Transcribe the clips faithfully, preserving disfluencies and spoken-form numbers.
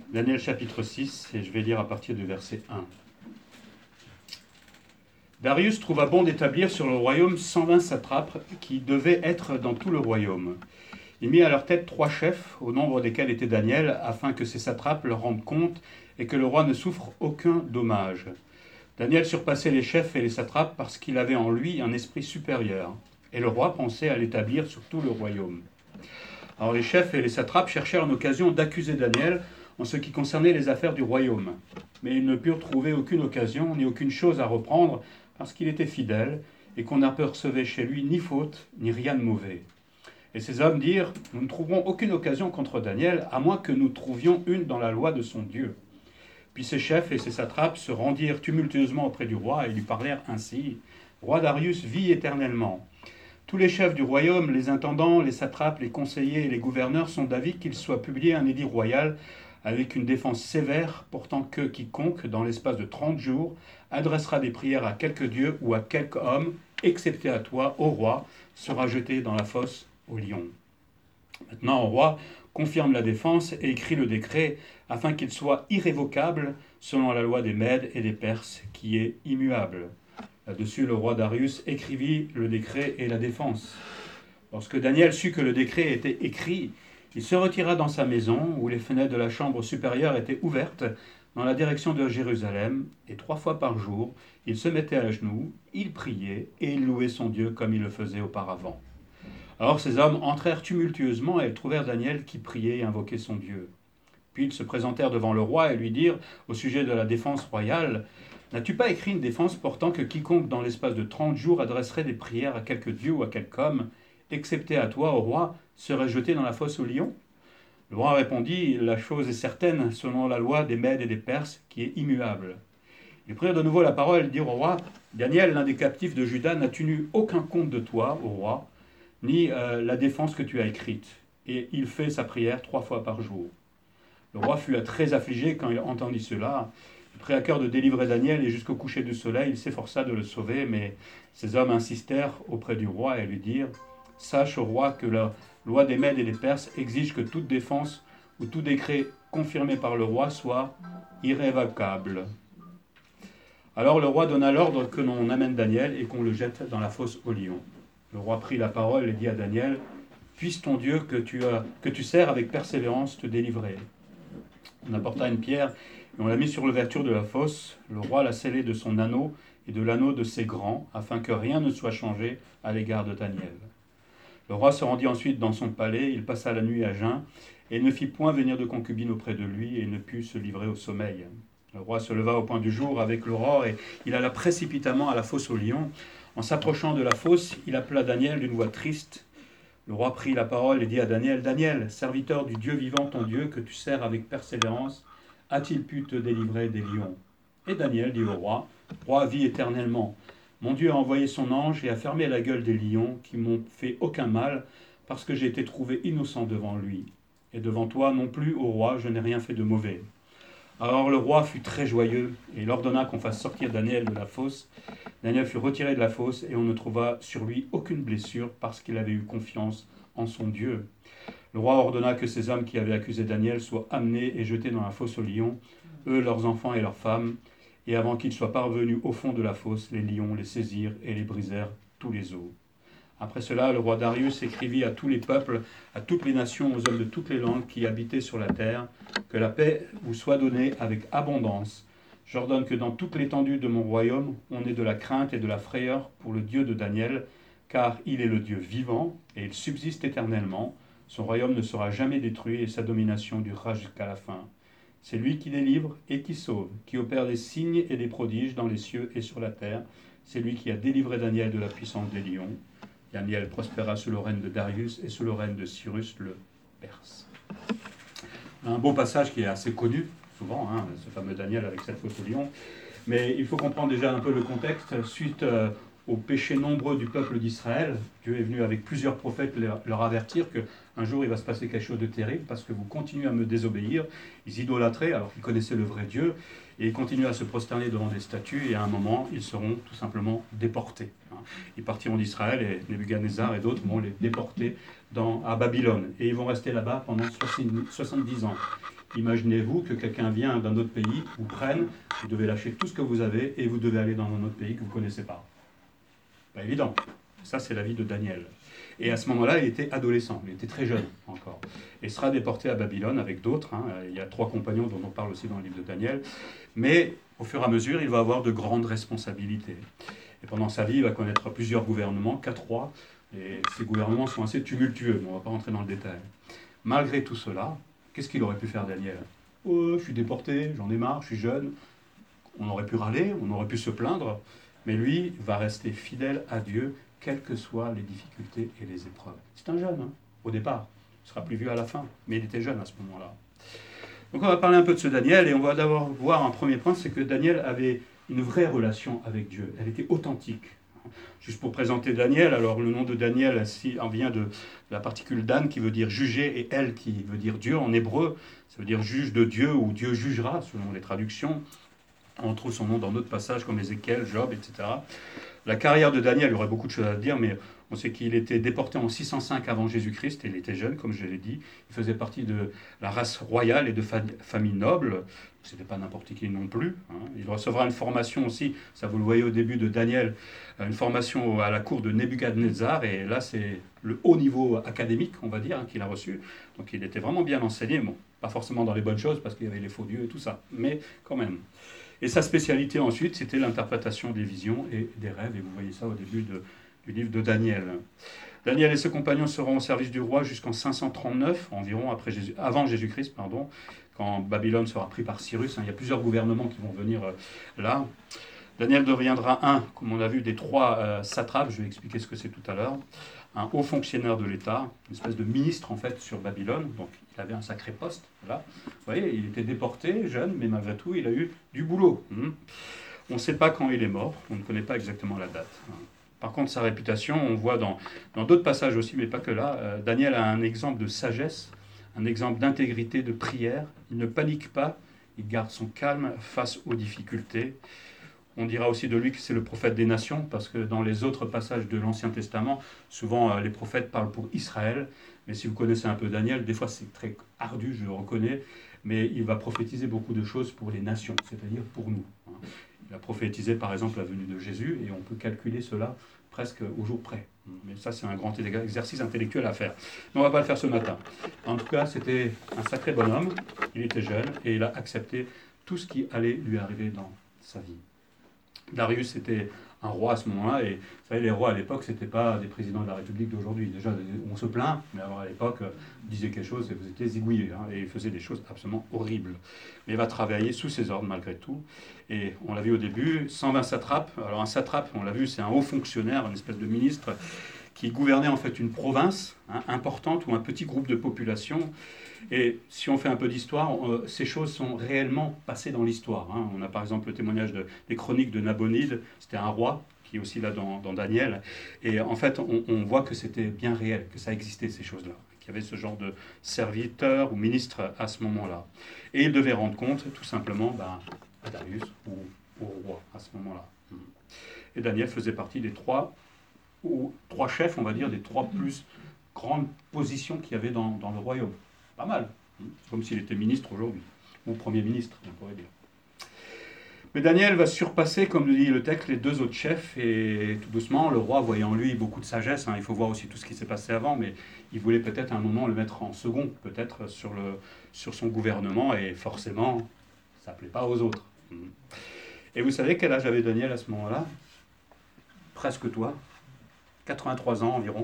Daniel chapitre six, et je vais lire à partir du verset un. Darius trouva bon d'établir sur le royaume cent vingt satrapes qui devaient être dans tout le royaume. Il mit à leur tête trois chefs, au nombre desquels était Daniel, afin que ces satrapes leur rendent compte et que le roi ne souffre aucun dommage. Daniel surpassait les chefs et les satrapes parce qu'il avait en lui un esprit supérieur, et le roi pensait à l'établir sur tout le royaume. Alors les chefs et les satrapes cherchèrent une occasion d'accuser Daniel en ce qui concernait les affaires du royaume, mais ils ne purent trouver aucune occasion ni aucune chose à reprendre parce qu'il était fidèle et qu'on n'apercevait chez lui ni faute ni rien de mauvais. Et ces hommes dirent : nous ne trouverons aucune occasion contre Daniel, à moins que nous trouvions une dans la loi de son Dieu. Puis ces chefs et ces satrapes se rendirent tumultueusement auprès du roi et lui parlèrent ainsi : Roi Darius, vis éternellement. Tous les chefs du royaume, les intendants, les satrapes, les conseillers et les gouverneurs sont d'avis qu'il soit publié un édit royal avec une défense sévère, portant que quiconque, dans l'espace de trente jours, adressera des prières à quelque dieu ou à quelque homme, excepté à toi, ô roi, sera jeté dans la fosse au lion. Maintenant, ô roi, confirme la défense et écrit le décret, afin qu'il soit irrévocable, selon la loi des Mèdes et des Perses, qui est immuable. Là-dessus, le roi Darius écrivit le décret et la défense. Lorsque Daniel sut que le décret était écrit, il se retira dans sa maison, où les fenêtres de la chambre supérieure étaient ouvertes, dans la direction de Jérusalem, et trois fois par jour, il se mettait à genoux, il priait, et il louait son Dieu comme il le faisait auparavant. Alors ces hommes entrèrent tumultueusement, et ils trouvèrent Daniel qui priait et invoquait son Dieu. Puis ils se présentèrent devant le roi et lui dirent, au sujet de la défense royale : N'as-tu pas écrit une défense portant que quiconque dans l'espace de trente jours adresserait des prières à quelque dieu ou à quelque homme, excepté à toi, ô roi, serait jeté dans la fosse aux lions ? Le roi répondit : La chose est certaine, selon la loi des Mèdes et des Perses, qui est immuable. Ils prirent de nouveau la parole et dirent au roi : Daniel, l'un des captifs de Juda, n'a tenu aucun compte de toi, ô roi, ni euh, la défense que tu as écrite. Et il fait sa prière trois fois par jour. Le roi fut très affligé quand il entendit cela. Il prit à cœur de délivrer Daniel, et jusqu'au coucher du soleil, il s'efforça de le sauver, mais ces hommes insistèrent auprès du roi et lui dirent : Sache, ô roi, que la loi des Mèdes et des Perses exige que toute défense ou tout décret confirmé par le roi soit irrévocable. Alors le roi donna l'ordre que l'on amène Daniel et qu'on le jette dans la fosse aux lions. Le roi prit la parole et dit à Daniel : Puisse ton Dieu que tu, as, que tu sers avec persévérance te délivrer. On apporta une pierre et on la mit sur l'ouverture de la fosse. Le roi la scellait de son anneau et de l'anneau de ses grands, afin que rien ne soit changé à l'égard de Daniel. Le roi se rendit ensuite dans son palais, il passa la nuit à jeun, et il ne fit point venir de concubine auprès de lui, et ne put se livrer au sommeil. Le roi se leva au point du jour avec l'aurore, et il alla précipitamment à la fosse aux lions. En s'approchant de la fosse, il appela Daniel d'une voix triste. Le roi prit la parole et dit à Daniel : Daniel, serviteur du Dieu vivant, ton Dieu, que tu sers avec persévérance, a-t-il pu te délivrer des lions ? Et Daniel dit au roi : Roi, vis éternellement. Mon Dieu a envoyé son ange et a fermé la gueule des lions qui m'ont fait aucun mal, parce que j'ai été trouvé innocent devant lui. Et devant toi non plus, ô roi, je n'ai rien fait de mauvais. Alors le roi fut très joyeux, et il ordonna qu'on fasse sortir Daniel de la fosse. Daniel fut retiré de la fosse, et on ne trouva sur lui aucune blessure, parce qu'il avait eu confiance en son Dieu. Le roi ordonna que ces hommes qui avaient accusé Daniel soient amenés et jetés dans la fosse aux lions, eux, leurs enfants et leurs femmes. Et avant qu'ils soient parvenus au fond de la fosse, les lions les saisirent et les brisèrent tous les os. Après cela, le roi Darius écrivit à tous les peuples, à toutes les nations, aux hommes de toutes les langues qui habitaient sur la terre, que la paix vous soit donnée avec abondance. J'ordonne que dans toute l'étendue de mon royaume, on ait de la crainte et de la frayeur pour le Dieu de Daniel, car il est le Dieu vivant et il subsiste éternellement. Son royaume ne sera jamais détruit et sa domination durera jusqu'à la fin. C'est lui qui délivre et qui sauve, qui opère des signes et des prodiges dans les cieux et sur la terre. C'est lui qui a délivré Daniel de la puissance des lions. Daniel prospéra sous le règne de Darius et sous le règne de Cyrus le Perse. Un beau passage qui est assez connu, souvent, hein, ce fameux Daniel avec cette fosse aux lions. Mais il faut comprendre déjà un peu le contexte. Suite euh, aux péchés nombreux du peuple d'Israël, Dieu est venu avec plusieurs prophètes leur, leur avertir qu'un jour il va se passer quelque chose de terrible parce que vous continuez à me désobéir. Ils idolâtraient alors qu'ils connaissaient le vrai Dieu et ils continuent à se prosterner devant des statues et à un moment ils seront tout simplement déportés. Ils partiront d'Israël et Nebuchadnezzar et d'autres vont les déporter dans, à Babylone et ils vont rester là-bas pendant soixante-dix ans. Imaginez-vous que quelqu'un vient d'un autre pays, vous prenne, vous devez lâcher tout ce que vous avez et vous devez aller dans un autre pays que vous ne connaissez pas. Pas évident. Ça, c'est la vie de Daniel. Et à ce moment-là, il était adolescent, il était très jeune encore. Et sera déporté à Babylone avec d'autres. Hein. Il y a trois compagnons dont on parle aussi dans le livre de Daniel. Mais au fur et à mesure, il va avoir de grandes responsabilités. Et pendant sa vie, il va connaître plusieurs gouvernements, quatre rois. Et ces gouvernements sont assez tumultueux, mais on ne va pas rentrer dans le détail. Malgré tout cela, qu'est-ce qu'il aurait pu faire Daniel ? Oh, je suis déporté, j'en ai marre, je suis jeune. On aurait pu râler, on aurait pu se plaindre. Mais lui va rester fidèle à Dieu, quelles que soient les difficultés et les épreuves. C'est un jeune, hein, au départ. Il sera plus vieux à la fin, mais il était jeune à ce moment-là. Donc on va parler un peu de ce Daniel, et on va d'abord voir un premier point, c'est que Daniel avait une vraie relation avec Dieu. Elle était authentique. Juste pour présenter Daniel, alors le nom de Daniel en vient de la particule Dan qui veut dire juger, et El qui veut dire Dieu en hébreu. Ça veut dire juge de Dieu, ou Dieu jugera, selon les traductions. On trouve son nom dans d'autres passages comme Ézéchiel, Job, et cetera. La carrière de Daniel, il y aurait beaucoup de choses à dire, mais on sait qu'il était déporté en six cent cinq avant Jésus-Christ, et il était jeune, comme je l'ai dit. Il faisait partie de la race royale et de famille noble. Ce n'était pas n'importe qui non plus. Hein. Il recevra une formation aussi, ça vous le voyez au début de Daniel, une formation à la cour de Nebuchadnezzar, et là c'est le haut niveau académique, on va dire, hein, qu'il a reçu. Donc il était vraiment bien enseigné, bon, pas forcément dans les bonnes choses, parce qu'il y avait les faux dieux et tout ça, mais quand même. Et sa spécialité ensuite, c'était l'interprétation des visions et des rêves, et vous voyez ça au début de, du livre de Daniel. Daniel et ses compagnons seront au service du roi jusqu'en cinq cent trente-neuf, environ après Jésus, avant Jésus-Christ, pardon, quand Babylone sera pris par Cyrus. Hein, il y a plusieurs gouvernements qui vont venir euh, là. Daniel deviendra un, comme on a vu, des trois euh, satrapes, je vais expliquer ce que c'est tout à l'heure, un haut fonctionnaire de l'État, une espèce de ministre en fait sur Babylone, donc il avait un sacré poste, là. Vous voyez, il était déporté, jeune, mais malgré tout, il a eu du boulot. Hum. On ne sait pas quand il est mort, on ne connaît pas exactement la date. Par contre, sa réputation, on voit dans, dans d'autres passages aussi, mais pas que là, euh, Daniel a un exemple de sagesse, un exemple d'intégrité, de prière. Il ne panique pas, il garde son calme face aux difficultés. On dira aussi de lui que c'est le prophète des nations, parce que dans les autres passages de l'Ancien Testament, souvent euh, les prophètes parlent pour Israël. Mais si vous connaissez un peu Daniel, des fois c'est très ardu, je le reconnais, mais il va prophétiser beaucoup de choses pour les nations, c'est-à-dire pour nous. Il a prophétisé par exemple la venue de Jésus, et on peut calculer cela presque au jour près. Mais ça, c'est un grand exercice intellectuel à faire. Mais on ne va pas le faire ce matin. En tout cas, c'était un sacré bonhomme, il était jeune, et il a accepté tout ce qui allait lui arriver dans sa vie. Darius était un roi à ce moment-là, et vous savez, les rois à l'époque, ce n'étaient pas des présidents de la République d'aujourd'hui. Déjà, on se plaint, mais alors à l'époque, il disait quelque chose et vous étiez zigouillés, hein, et il faisait des choses absolument horribles. Mais il va travailler sous ses ordres malgré tout, et on l'a vu au début, cent vingt satrapes. Alors un satrape, on l'a vu, c'est un haut fonctionnaire, une espèce de ministre, qui gouvernait en fait une province hein, importante ou un petit groupe de population. Et si on fait un peu d'histoire, euh, ces choses sont réellement passées dans l'histoire. Hein. On a par exemple le témoignage de, des chroniques de Nabonide, c'était un roi, qui est aussi là dans, dans Daniel. Et en fait, on, on voit que c'était bien réel, que ça existait ces choses-là, qu'il y avait ce genre de serviteur ou ministre à ce moment-là. Et il devait rendre compte tout simplement ben, à Darius ou au roi à ce moment-là. Et Daniel faisait partie des trois, ou trois chefs, on va dire, des trois plus grandes positions qu'il y avait dans, dans le royaume. Pas mal. C'est comme s'il était ministre aujourd'hui, ou premier ministre, on pourrait dire. Mais Daniel va surpasser, comme le dit le texte, les deux autres chefs, et tout doucement, le roi, voyant en lui beaucoup de sagesse, hein, il faut voir aussi tout ce qui s'est passé avant, mais il voulait peut-être à un moment le mettre en second, peut-être sur, le, sur son gouvernement, et forcément, ça ne plaît pas aux autres. Et vous savez quel âge avait Daniel à ce moment-là ? Presque toi, quatre-vingt-trois ans environ.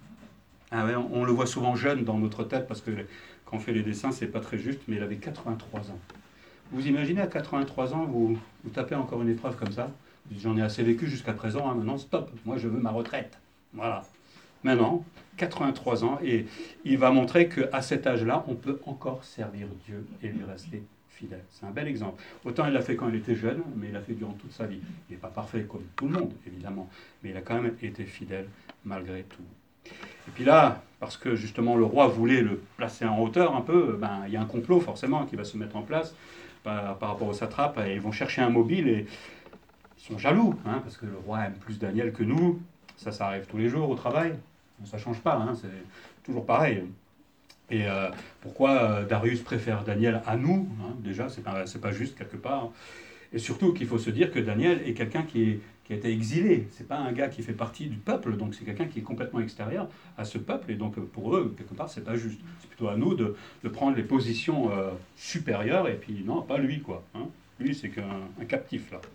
Ah ouais, on, on le voit souvent jeune dans notre tête, parce que quand on fait les dessins, c'est pas très juste, mais il avait quatre-vingt-trois ans. Vous imaginez à quatre-vingt-trois ans, vous, vous tapez encore une épreuve comme ça, vous dites, j'en ai assez vécu jusqu'à présent, hein, maintenant stop, moi je veux ma retraite. Voilà. Maintenant, quatre-vingt-trois ans, et il va montrer qu'à cet âge-là, on peut encore servir Dieu et lui rester fidèle. C'est un bel exemple. Autant il l'a fait quand il était jeune, mais il l'a fait durant toute sa vie. Il n'est pas parfait comme tout le monde, évidemment, mais il a quand même été fidèle malgré tout. Et puis là, parce que justement le roi voulait le placer en hauteur un peu, ben, il y a un complot forcément qui va se mettre en place par, par rapport aux satrapes, et ils vont chercher un mobile, et ils sont jaloux, hein, parce que le roi aime plus Daniel que nous, ça, ça arrive tous les jours au travail, ça ne change pas, hein, c'est toujours pareil. Et euh, pourquoi euh, Darius préfère Daniel à nous, hein, déjà, c'est pas, c'est pas juste quelque part. Et surtout qu'il faut se dire que Daniel est quelqu'un qui, est, qui a été exilé. C'est pas un gars qui fait partie du peuple, donc c'est quelqu'un qui est complètement extérieur à ce peuple. Et donc pour eux, quelque part, c'est pas juste. C'est plutôt à nous de, de prendre les positions euh, supérieures, et puis non, pas lui, quoi. Hein. Lui, c'est qu'un un captif, là.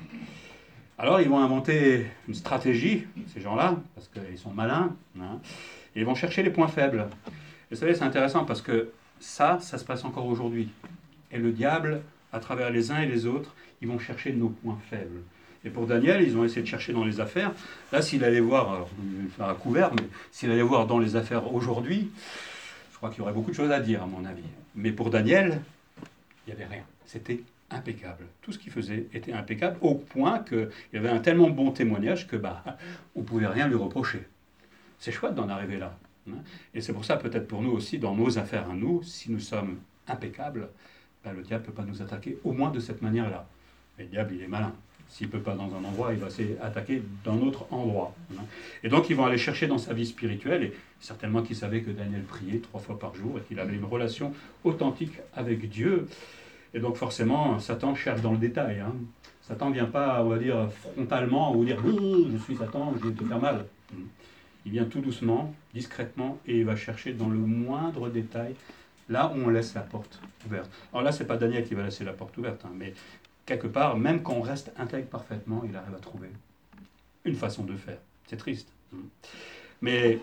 Alors ils vont inventer une stratégie, ces gens-là, parce qu'ils sont malins, hein, et ils vont chercher les points faibles. Et vous savez, c'est intéressant parce que ça, ça se passe encore aujourd'hui. Et le diable, à travers les uns et les autres, ils vont chercher nos points faibles. Et pour Daniel, ils ont essayé de chercher dans les affaires. Là, s'il allait voir, alors, je vais faire un couvert, mais s'il allait voir dans les affaires aujourd'hui, je crois qu'il y aurait beaucoup de choses à dire, à mon avis. Mais pour Daniel, il n'y avait rien. C'était impeccable. Tout ce qu'il faisait était impeccable, au point qu'il y avait un tellement bon témoignage que bah, on ne pouvait rien lui reprocher. C'est chouette d'en arriver là. Hein. Et c'est pour ça, peut-être pour nous aussi, dans nos affaires à nous, si nous sommes impeccables, bah, le diable ne peut pas nous attaquer, au moins de cette manière-là. Mais le diable, il est malin. S'il ne peut pas dans un endroit, il va s'attaquer d'un autre endroit. Hein. Et donc, ils vont aller chercher dans sa vie spirituelle, et certainement qu'ils savaient que Daniel priait trois fois par jour, et qu'il avait une relation authentique avec Dieu. Et donc forcément, Satan cherche dans le détail. Hein. Satan ne vient pas, on va dire, frontalement, ou dire « je suis Satan, je vais te faire mal ». Il vient tout doucement, discrètement, et il va chercher dans le moindre détail, là où on laisse la porte ouverte. Alors là, ce n'est pas Daniel qui va laisser la porte ouverte, hein, mais quelque part, même quand on reste intègre parfaitement, il arrive à trouver une façon de faire. C'est triste. Mais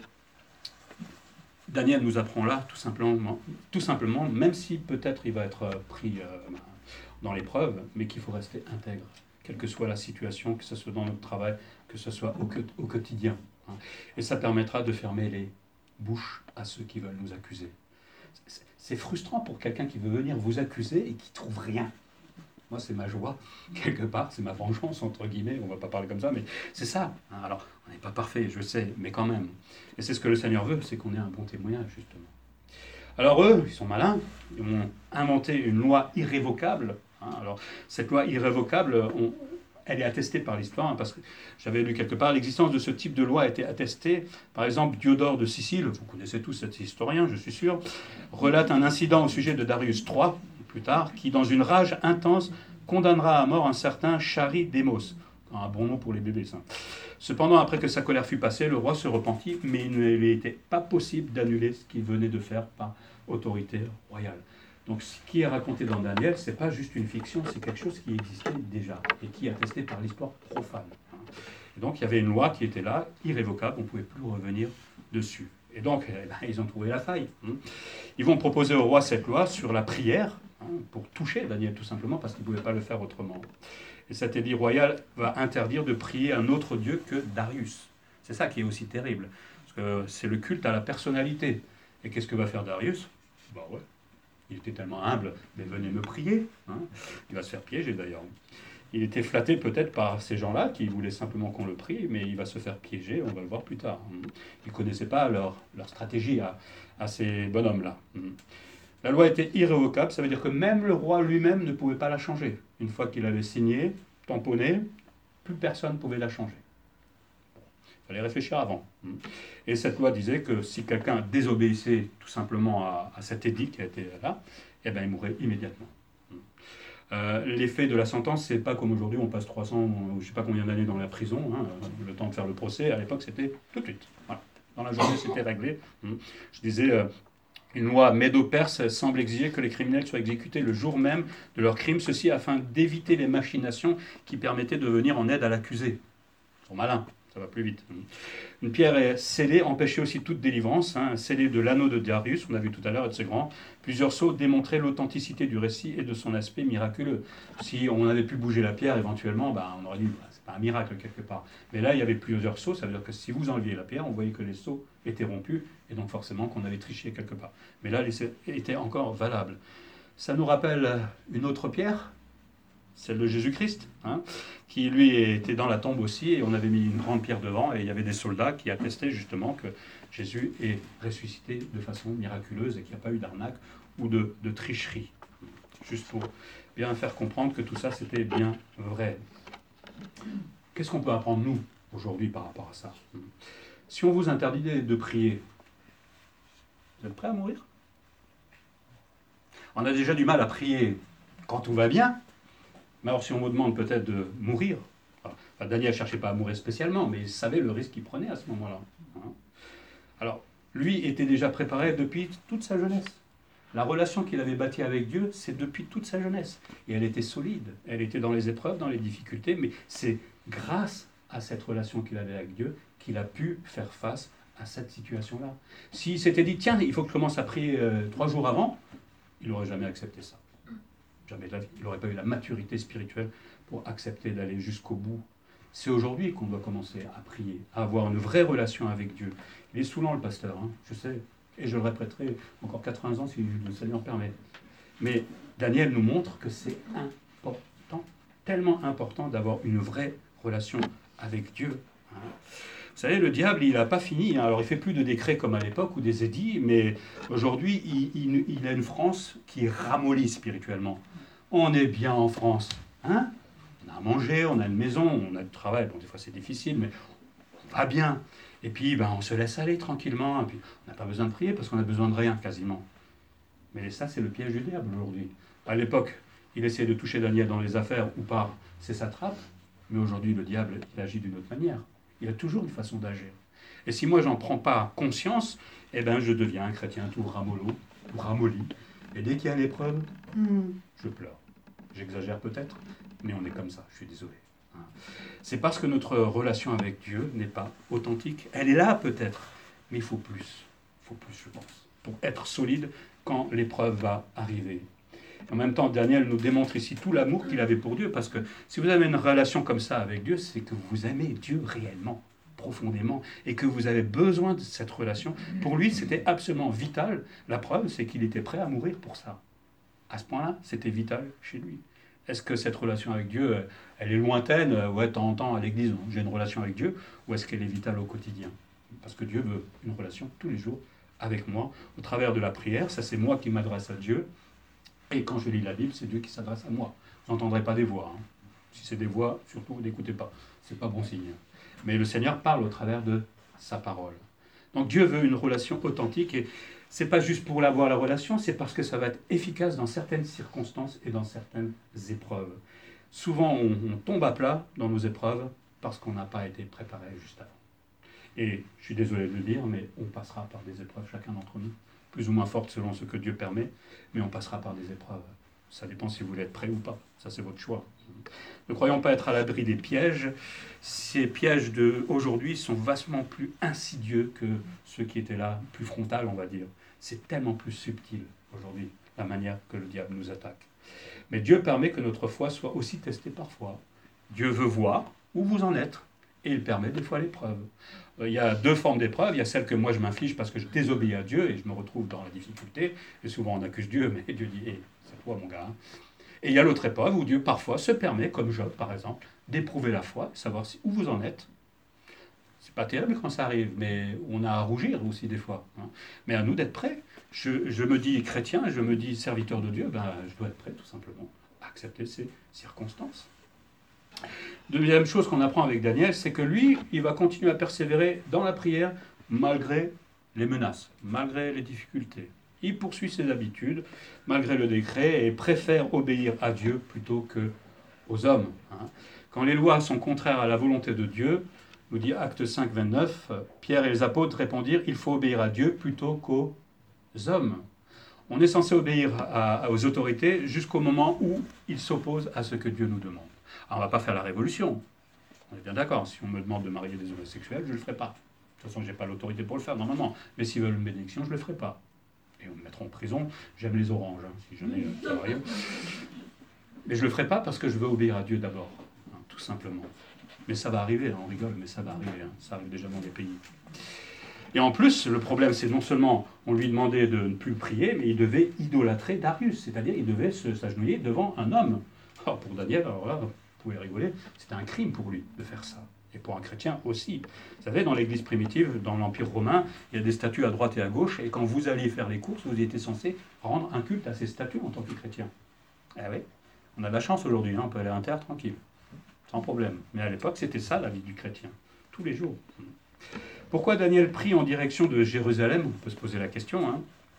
Daniel nous apprend là, tout simplement, tout simplement même si peut-être il va être pris euh, dans l'épreuve, mais qu'il faut rester intègre, quelle que soit la situation, que ce soit dans notre travail, que ce soit au, au quotidien. Hein. Et ça permettra de fermer les bouches à ceux qui veulent nous accuser. C'est frustrant pour quelqu'un qui veut venir vous accuser et qui ne trouve rien. Moi, c'est ma joie, quelque part, c'est ma vengeance, entre guillemets, on ne va pas parler comme ça, mais c'est ça. Alors, on n'est pas parfait, je sais, mais quand même. Et c'est ce que le Seigneur veut, c'est qu'on ait un bon témoignage, justement. Alors eux, ils sont malins, ils ont inventé une loi irrévocable. Hein. Alors, cette loi irrévocable, on, elle est attestée par l'histoire, hein, parce que j'avais lu quelque part, l'existence de ce type de loi a été attestée. Par exemple, Diodore de Sicile, vous connaissez tous cet historien, je suis sûr, relate un incident au sujet de Darius trois, plus tard, qui, dans une rage intense, condamnera à mort un certain Charidémos. Un bon nom pour les bébés, ça. Cependant, après que sa colère fut passée, le roi se repentit, mais il ne lui était pas possible d'annuler ce qu'il venait de faire par autorité royale. Donc, ce qui est raconté dans Daniel, ce n'est pas juste une fiction, c'est quelque chose qui existait déjà et qui est attesté par l'histoire profane. Et donc, il y avait une loi qui était là, irrévocable, on ne pouvait plus revenir dessus. Et donc, eh ben, ils ont trouvé la faille. Ils vont proposer au roi cette loi sur la prière, hein, pour toucher Daniel tout simplement, parce qu'il ne pouvait pas le faire autrement. Et cet édit royal va interdire de prier un autre dieu que Darius. C'est ça qui est aussi terrible, parce que c'est le culte à la personnalité. Et qu'est-ce que va faire Darius? Bah ouais, il était tellement humble, mais venez me prier. Hein. Il va se faire piéger d'ailleurs. Il était flatté peut-être par ces gens-là qui voulaient simplement qu'on le prie, mais il va se faire piéger, on va le voir plus tard. Ils ne connaissaient pas leur, leur stratégie à, à ces bonhommes-là. La loi était irrévocable, ça veut dire que même le roi lui-même ne pouvait pas la changer. Une fois qu'il avait signé, tamponné, plus personne ne pouvait la changer. Il fallait réfléchir avant. Et cette loi disait que si quelqu'un désobéissait tout simplement à, à cet édit qui a été là, eh ben, il mourrait immédiatement. Euh, l'effet de la sentence, c'est pas comme aujourd'hui, on passe trois cents, je sais pas combien d'années dans la prison, hein, le temps de faire le procès. À l'époque, c'était tout de suite. Voilà. Dans la journée, c'était réglé. Je disais, euh, une loi médo-perse semble exiger que les criminels soient exécutés le jour même de leur crime, ceci afin d'éviter les machinations qui permettaient de venir en aide à l'accusé. Ils sont malins, ça va plus vite. Une pierre est scellée, empêchait aussi toute délivrance, hein, scellée de l'anneau de Darius, on a vu tout à l'heure, et de ses grands. Plusieurs sceaux démontraient l'authenticité du récit et de son aspect miraculeux. Si on avait pu bouger la pierre éventuellement, ben, on aurait dit, bah, c'est pas un miracle quelque part. Mais là, il y avait plusieurs sceaux, ça veut dire que si vous enleviez la pierre, on voyait que les sceaux étaient rompus, et donc forcément qu'on avait triché quelque part. Mais là, les étaient encore valables. Ça nous rappelle une autre pierre, celle de Jésus-Christ, hein, qui lui était dans la tombe aussi, et on avait mis une grande pierre devant, et il y avait des soldats qui attestaient justement que Jésus est ressuscité de façon miraculeuse et qu'il n'y a pas eu d'arnaque ou de, de tricherie. Juste pour bien faire comprendre que tout ça, c'était bien vrai. Qu'est-ce qu'on peut apprendre, nous, aujourd'hui, par rapport à ça? Si on vous interdit de prier, vous êtes prêts à mourir? On a déjà du mal à prier quand tout va bien. Mais alors si on vous demande peut-être de mourir, enfin, Daniel ne cherchait pas à mourir spécialement, mais il savait le risque qu'il prenait à ce moment-là. Hein. Alors, lui était déjà préparé depuis toute sa jeunesse. La relation qu'il avait bâtie avec Dieu, c'est depuis toute sa jeunesse. Et elle était solide. Elle était dans les épreuves, dans les difficultés, mais c'est grâce à cette relation qu'il avait avec Dieu qu'il a pu faire face à cette situation-là. S'il s'était dit, tiens, il faut que je commence à prier euh, trois jours avant, il n'aurait jamais accepté ça. Jamais de la vie. Il n'aurait pas eu la maturité spirituelle pour accepter d'aller jusqu'au bout. C'est aujourd'hui qu'on doit commencer à prier, à avoir une vraie relation avec Dieu. Il est saoulant, le pasteur, hein, je sais. Et je le répéterai encore quatre-vingts ans si le Seigneur permet. Mais Daniel nous montre que c'est important, tellement important d'avoir une vraie relation avec Dieu. Hein. Vous savez, le diable, il n'a pas fini. Hein. Alors, il ne fait plus de décrets comme à l'époque ou des édits, mais aujourd'hui, il, il, il a une France qui est ramollie spirituellement. On est bien en France. Hein, on a à manger, on a une maison, on a du travail. Bon, des fois, c'est difficile, mais on va bien. Et puis, ben, on se laisse aller tranquillement. Et puis, on n'a pas besoin de prier parce qu'on n'a besoin de rien, quasiment. Mais ça, c'est le piège du diable aujourd'hui. À l'époque, il essayait de toucher Daniel dans les affaires ou par ses satrapes. Mais aujourd'hui, le diable, il agit d'une autre manière. Il a toujours une façon d'agir. Et si moi, j'en prends pas conscience, eh ben, je deviens un chrétien tout ramollo, tout ramolli. Et dès qu'il y a l'épreuve, je pleure. J'exagère peut-être, mais on est comme ça, je suis désolé. C'est parce que notre relation avec Dieu n'est pas authentique. Elle est là peut-être, mais il faut plus. Il faut plus, je pense, pour être solide quand l'épreuve va arriver. En même temps, Daniel nous démontre ici tout l'amour qu'il avait pour Dieu, parce que si vous avez une relation comme ça avec Dieu, c'est que vous aimez Dieu réellement, profondément, et que vous avez besoin de cette relation. Pour lui, c'était absolument vital. La preuve, c'est qu'il était prêt à mourir pour ça. À ce point-là, c'était vital chez lui. Est-ce que cette relation avec Dieu, elle est lointaine, ouais, de temps en temps à l'église, j'ai une relation avec Dieu, ou est-ce qu'elle est vitale au quotidien? Parce que Dieu veut une relation tous les jours avec moi, au travers de la prière. Ça, c'est moi qui m'adresse à Dieu. Et quand je lis la Bible, c'est Dieu qui s'adresse à moi. Vous n'entendrez pas des voix. Hein. Si c'est des voix, surtout, n'écoutez pas. Ce n'est pas bon signe. Mais le Seigneur parle au travers de sa parole. Donc Dieu veut une relation authentique, et ce n'est pas juste pour l'avoir la relation, c'est parce que ça va être efficace dans certaines circonstances et dans certaines épreuves. Souvent, on, on tombe à plat dans nos épreuves parce qu'on n'a pas été préparé juste avant. Et je suis désolé de le dire, mais on passera par des épreuves, chacun d'entre nous, plus ou moins fortes selon ce que Dieu permet, mais on passera par des épreuves. Ça dépend si vous voulez être prêt ou pas. Ça, c'est votre choix. Ne croyons pas être à l'abri des pièges. Ces pièges d'aujourd'hui sont vastement plus insidieux que ceux qui étaient là, plus frontal, on va dire. C'est tellement plus subtil aujourd'hui, la manière que le diable nous attaque. Mais Dieu permet que notre foi soit aussi testée parfois. Dieu veut voir où vous en êtes, et il permet des fois l'épreuve. Il y a deux formes d'épreuves. Il y a celle que moi je m'inflige parce que je désobéis à Dieu et je me retrouve dans la difficulté. Et souvent on accuse Dieu, mais Dieu dit hey, « c'est toi mon gars ». Et il y a l'autre épreuve où Dieu parfois se permet, comme Job par exemple, d'éprouver la foi, savoir si, où vous en êtes. C'est pas terrible quand ça arrive, mais on a à rougir aussi des fois. Hein. Mais à nous d'être prêts. Je, je me dis chrétien, je me dis serviteur de Dieu, ben, je dois être prêt tout simplement à accepter ces circonstances. Deuxième chose qu'on apprend avec Daniel, c'est que lui, il va continuer à persévérer dans la prière malgré les menaces, malgré les difficultés. Il poursuit ses habitudes, malgré le décret, et préfère obéir à Dieu plutôt qu'aux hommes. Hein. Quand les lois sont contraires à la volonté de Dieu, nous dit Acte cinq, vingt-neuf, Pierre et les apôtres répondirent « Il faut obéir à Dieu plutôt qu'aux hommes ». On est censé obéir à, aux autorités jusqu'au moment où ils s'opposent à ce que Dieu nous demande. Alors, on ne va pas faire la révolution. On est bien d'accord. Si on me demande de marier des homosexuels, je ne le ferai pas. De toute façon, je n'ai pas l'autorité pour le faire normalement. Mais s'ils veulent une bénédiction, je ne le ferai pas. Et on me mettra en prison. J'aime les oranges, hein, si j'en ai, ça arrive. Mais je ne le ferai pas parce que je veux obéir à Dieu d'abord, hein, tout simplement. Mais ça va arriver, hein, on rigole, mais ça va arriver. Hein, ça arrive déjà dans des pays. Et en plus, le problème, c'est non seulement on lui demandait de ne plus prier, mais il devait idolâtrer Darius, c'est-à-dire il devait se, s'agenouiller devant un homme. Alors pour Daniel, alors là, vous pouvez rigoler, c'était un crime pour lui de faire ça. Et pour un chrétien aussi. Vous savez, dans l'église primitive, dans l'Empire romain, il y a des statues à droite et à gauche, et quand vous alliez faire les courses, vous étiez censé rendre un culte à ces statues en tant que chrétien. Eh oui, on a de la chance aujourd'hui, hein, on peut aller à un terre tranquille, sans problème. Mais à l'époque, c'était ça la vie du chrétien, tous les jours. Pourquoi Daniel prie en direction de Jérusalem? On peut se poser la question. Hein.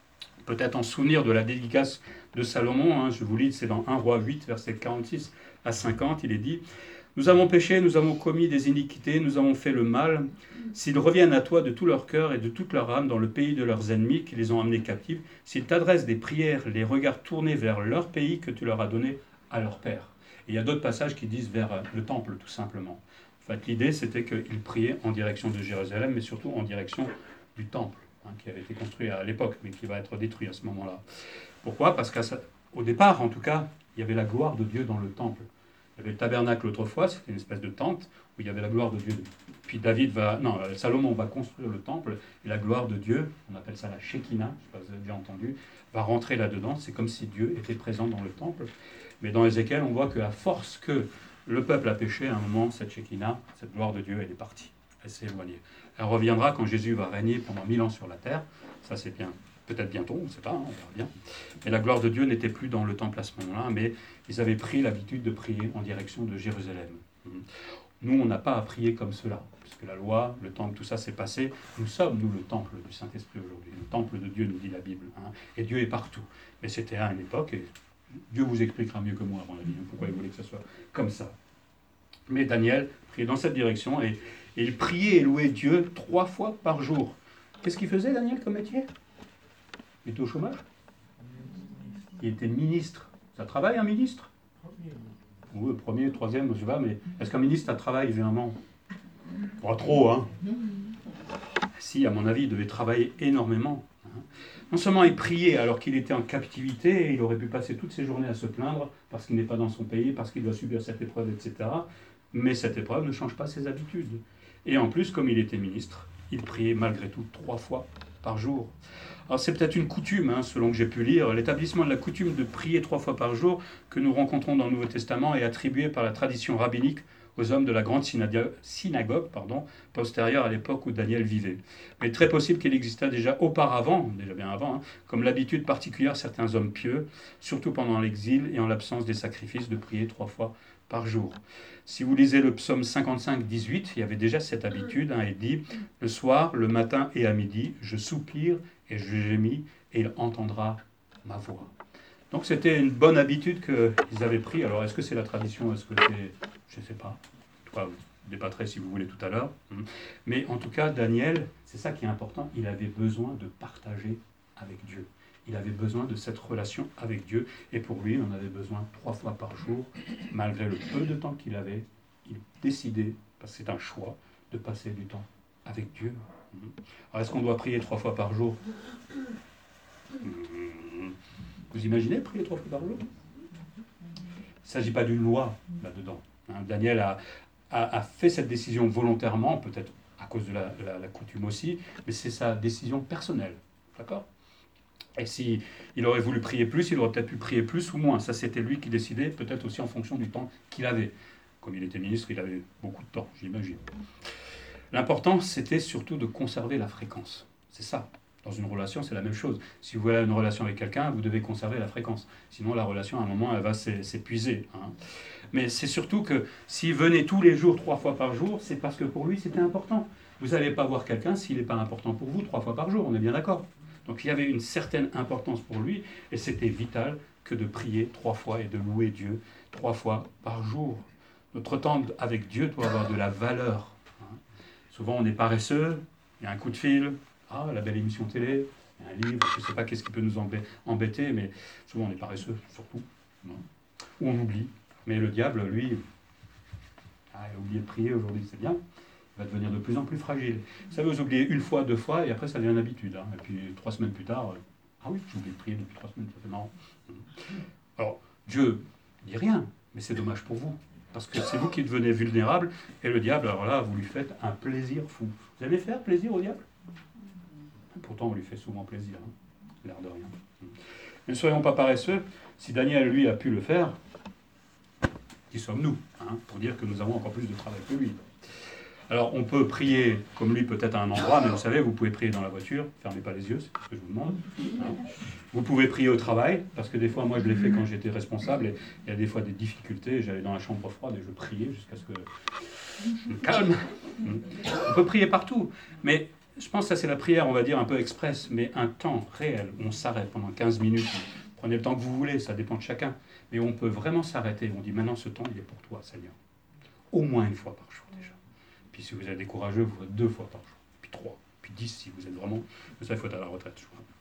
peut-être en souvenir de la dédicace de Salomon, hein, je vous lis, c'est dans un roi huit, versets quarante-six à cinquante, il est dit « Nous avons péché, nous avons commis des iniquités, nous avons fait le mal. S'ils reviennent à toi de tout leur cœur et de toute leur âme dans le pays de leurs ennemis qui les ont amenés captifs, s'ils t'adressent des prières, les regards tournés vers leur pays que tu leur as donné à leur père. » Et il y a d'autres passages qui disent vers le temple, tout simplement. En fait, l'idée, c'était qu'ils priaient en direction de Jérusalem, mais surtout en direction du temple, hein, qui avait été construit à l'époque, mais qui va être détruit à ce moment-là. Pourquoi ? Parce qu'au départ, en tout cas, il y avait la gloire de Dieu dans le temple. Il y avait le tabernacle autrefois, c'était une espèce de tente où il y avait la gloire de Dieu. Puis David va, non, Salomon va construire le temple et la gloire de Dieu, on appelle ça la Shekinah, je ne sais pas si vous avez déjà entendu, va rentrer là-dedans. C'est comme si Dieu était présent dans le temple. Mais dans Ézéchiel, on voit qu'à force que le peuple a péché, à un moment, cette Shekinah, cette gloire de Dieu, elle est partie. Elle s'est éloignée. Elle reviendra quand Jésus va régner pendant mille ans sur la terre. Ça, c'est bien. Peut-être bientôt, on ne sait pas, hein, on verra bien. Mais la gloire de Dieu n'était plus dans le temple à ce moment-là, mais ils avaient pris l'habitude de prier en direction de Jérusalem. Nous, on n'a pas à prier comme cela, puisque la loi, le temple, tout ça s'est passé. Nous sommes, nous, le temple du Saint-Esprit aujourd'hui. Le temple de Dieu, nous dit la Bible. Hein, et Dieu est partout. Mais c'était à une époque, et Dieu vous expliquera mieux que moi, à mon avis, pourquoi il voulait que ce soit comme ça. Mais Daniel priait dans cette direction, et, et il priait et louait Dieu trois fois par jour. Qu'est-ce qu'il faisait, Daniel, comme métier ? Il était au chômage ? Il était ministre. Ça travaille, un ministre ? Oui, premier, troisième, je ne sais pas, mais est-ce qu'un ministre, ça travaille, généralement ? Pas trop, hein ? Si, à mon avis, il devait travailler énormément. Hein. Non seulement il priait alors qu'il était en captivité, et il aurait pu passer toutes ses journées à se plaindre parce qu'il n'est pas dans son pays, parce qu'il doit subir cette épreuve, et cetera. Mais cette épreuve ne change pas ses habitudes. Et en plus, comme il était ministre, il priait malgré tout trois fois par jour. Alors c'est peut-être une coutume, hein, selon que j'ai pu lire, l'établissement de la coutume de prier trois fois par jour que nous rencontrons dans le Nouveau Testament est attribué par la tradition rabbinique aux hommes de la grande synagogue, synagogue pardon, postérieure à l'époque où Daniel vivait. Mais très possible qu'il existât déjà auparavant, déjà bien avant, hein, comme l'habitude particulière certains hommes pieux, surtout pendant l'exil et en l'absence des sacrifices, de prier trois fois par jour. Si vous lisez le psaume cinquante-cinq, dix-huit, il y avait déjà cette habitude, hein, il dit « Le soir, le matin et à midi, je soupire et je gémis, et il entendra ma voix. » Donc c'était une bonne habitude qu'ils avaient pris. Alors est-ce que c'est la tradition ? Est-ce que c'est... Je ne sais pas. En tout cas, vous débattrez si vous voulez tout à l'heure. Mais en tout cas, Daniel, c'est ça qui est important, il avait besoin de partager avec Dieu. Il avait besoin de cette relation avec Dieu. Et pour lui, on avait besoin trois fois par jour. Malgré le peu de temps qu'il avait, il décidait, parce que c'est un choix, de passer du temps avec Dieu. Alors est-ce qu'on doit prier trois fois par jour ? Vous imaginez prier trois fois par jour ? Il ne s'agit pas d'une loi là-dedans. Hein, Daniel a, a, a fait cette décision volontairement, peut-être à cause de la, la, la coutume aussi, mais c'est sa décision personnelle. D'accord ? Et s'il aurait voulu prier plus, il aurait peut-être pu prier plus ou moins. Ça, c'était lui qui décidait, peut-être aussi en fonction du temps qu'il avait. Comme il était ministre, il avait beaucoup de temps, j'imagine. L'important, c'était surtout de conserver la fréquence. C'est ça. Dans une relation, c'est la même chose. Si vous voulez une relation avec quelqu'un, vous devez conserver la fréquence. Sinon, la relation, à un moment, elle va s'épuiser. Hein. Mais c'est surtout que s'il venait tous les jours, trois fois par jour, c'est parce que pour lui, c'était important. Vous n'allez pas voir quelqu'un s'il n'est pas important pour vous, trois fois par jour, on est bien d'accord. Donc il y avait une certaine importance pour lui, et c'était vital que de prier trois fois et de louer Dieu trois fois par jour. Notre temps avec Dieu doit avoir de la valeur. Hein. Souvent, on est paresseux, il y a un coup de fil, ah, la belle émission télé, il y a un livre, je ne sais pas qu'est-ce qui peut nous embêter, mais souvent on est paresseux, surtout. Non. Ou on oublie. Mais le diable, lui, ah, il a oublié de prier aujourd'hui, c'est bien. Il va devenir de plus en plus fragile. Vous savez, vous oubliez une fois, deux fois, et après ça devient une habitude. Hein. Et puis trois semaines plus tard, euh, ah oui, j'ai oublié de prier depuis trois semaines, ça fait marrant. Alors, Dieu ne dit rien, mais c'est dommage pour vous. Parce que c'est vous qui devenez vulnérable, et le diable, alors là, vous lui faites un plaisir fou. Vous aimez faire plaisir au diable ? Pourtant, on lui fait souvent plaisir, hein. L'air de rien. Mais ne soyons pas paresseux. Si Daniel, lui, a pu le faire, qui sommes-nous, hein, pour dire que nous avons encore plus de travail que lui. Alors, on peut prier, comme lui, peut-être à un endroit, mais vous savez, vous pouvez prier dans la voiture, fermez pas les yeux, c'est ce que je vous demande. Hein. Vous pouvez prier au travail, parce que des fois, moi, je l'ai fait quand j'étais responsable, et il y a des fois des difficultés, j'allais dans la chambre froide et je priais jusqu'à ce que je me calme. On peut prier partout, mais je pense que ça c'est la prière, on va dire, un peu express, mais un temps réel, où on s'arrête pendant quinze minutes, prenez le temps que vous voulez, ça dépend de chacun, mais on peut vraiment s'arrêter, on dit maintenant ce temps il est pour toi Seigneur, au moins une fois par jour déjà. Puis si vous êtes des courageux, vous faites deux fois par jour, puis trois, puis dix si vous êtes vraiment, ça il faut être à la retraite, je crois.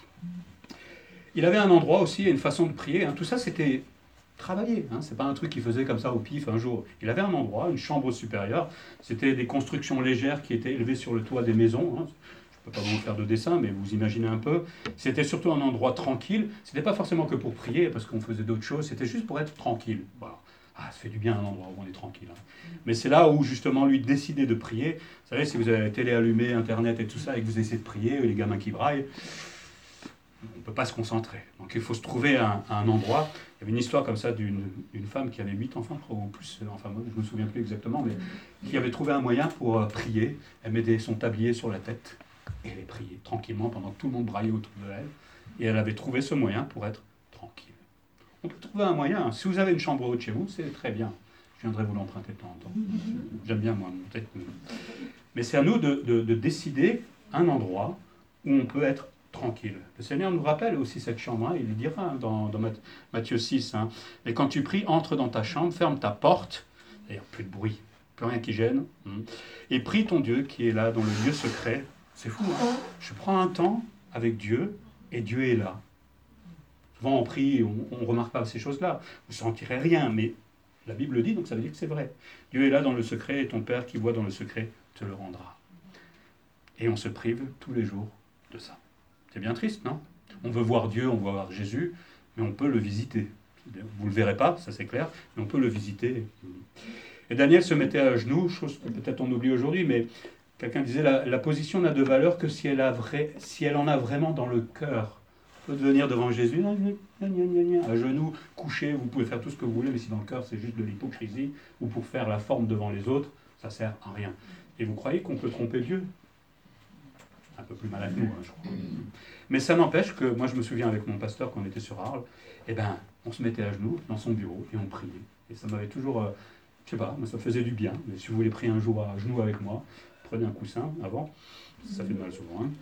Il avait un endroit aussi, une façon de prier, hein. Tout ça c'était travailler, hein. C'est pas un truc qu'il faisait comme ça au pif un jour. Il avait un endroit, une chambre supérieure, c'était des constructions légères qui étaient élevées sur le toit des maisons, hein. Je ne peux pas vous faire de dessin, mais vous imaginez un peu. C'était surtout un endroit tranquille, c'était pas forcément que pour prier, parce qu'on faisait d'autres choses, c'était juste pour être tranquille. Voilà. Ah, ça fait du bien un endroit où on est tranquille. Hein. Mais c'est là où justement lui décidait de prier. Vous savez, si vous avez la télé allumée, Internet et tout ça, et que vous essayez de prier, les gamins qui braillent, on ne peut pas se concentrer. Donc il faut se trouver un, un endroit. Il y avait une histoire comme ça d'une, d'une femme qui avait huit enfants, ou plus, enfin moi je ne me souviens plus exactement, mais qui avait trouvé un moyen pour euh, prier. Elle mettait son tablier sur la tête et elle priait tranquillement pendant que tout le monde braillait autour de elle. Et elle avait trouvé ce moyen pour être tranquille. On peut trouver un moyen. Si vous avez une chambre haute chez vous, c'est très bien. Je viendrai vous l'emprunter de temps en temps. J'aime bien moi monter. Mais c'est à nous de, de, de décider un endroit où on peut être tranquille. Le Seigneur nous rappelle aussi cette chambre, hein, il le dira hein, dans, dans Matthieu six. Hein. Et quand tu pries, entre dans ta chambre, ferme ta porte, d'ailleurs plus de bruit, plus rien qui gêne, hein, et prie ton Dieu qui est là dans le lieu secret. C'est fou, hein. Je prends un temps avec Dieu et Dieu est là. Souvent on prie, on ne remarque pas ces choses-là, vous ne sentirez rien, mais la Bible dit, donc ça veut dire que c'est vrai. Dieu est là dans le secret et ton Père qui voit dans le secret te le rendra. Et on se prive tous les jours de ça. C'est bien triste, non? On veut voir Dieu, on veut voir Jésus, mais on peut le visiter. Vous ne le verrez pas, ça c'est clair, mais on peut le visiter. Et Daniel se mettait à genoux, chose que peut-être on oublie aujourd'hui, mais quelqu'un disait la, la position n'a de valeur que si elle, a vrai, si elle en a vraiment dans le cœur. Vous pouvez venir devant Jésus, à genoux, couché, vous pouvez faire tout ce que vous voulez, mais si dans le cœur c'est juste de l'hypocrisie, ou pour faire la forme devant les autres, ça sert à rien. Et vous croyez qu'on peut tromper Dieu? Un peu plus malade que nous, hein, je crois. Mais ça n'empêche que, moi je me souviens avec mon pasteur quand on était sur Arles, eh ben, on se mettait à genoux dans son bureau et on priait. Et ça m'avait toujours, euh, je sais pas, ça faisait du bien. Mais si vous voulez prier un jour à genoux avec moi, prenez un coussin avant, ça fait mal souvent. Hein.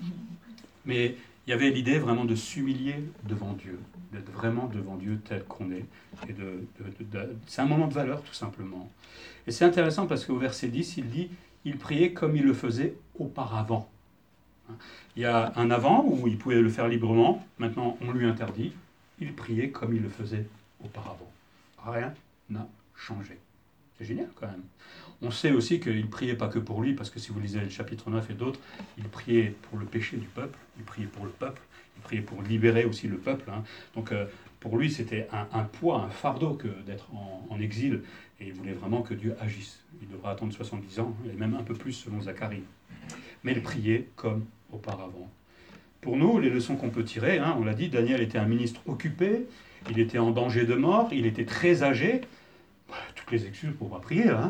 Mais il y avait l'idée vraiment de s'humilier devant Dieu, d'être vraiment devant Dieu tel qu'on est. Et de, de, de, de, c'est un moment de valeur tout simplement. Et c'est intéressant parce qu'au verset dix, il dit, il priait comme il le faisait auparavant. Il y a un avant où il pouvait le faire librement, maintenant on lui interdit, il priait comme il le faisait auparavant. Rien n'a changé. C'est génial quand même. On sait aussi qu'il ne priait pas que pour lui, parce que si vous lisez le chapitre neuf et d'autres, il priait pour le péché du peuple, il priait pour le peuple, il priait pour libérer aussi le peuple. Hein. Donc euh, pour lui c'était un, un poids, un fardeau que d'être en, en exil, et il voulait vraiment que Dieu agisse. Il devra attendre soixante-dix ans, et même un peu plus selon Zacharie. Mais il priait comme auparavant. Pour nous, les leçons qu'on peut tirer, hein, on l'a dit, Daniel était un ministre occupé, il était en danger de mort, il était très âgé. Bah, toutes les excuses pour ne pas prier, hein.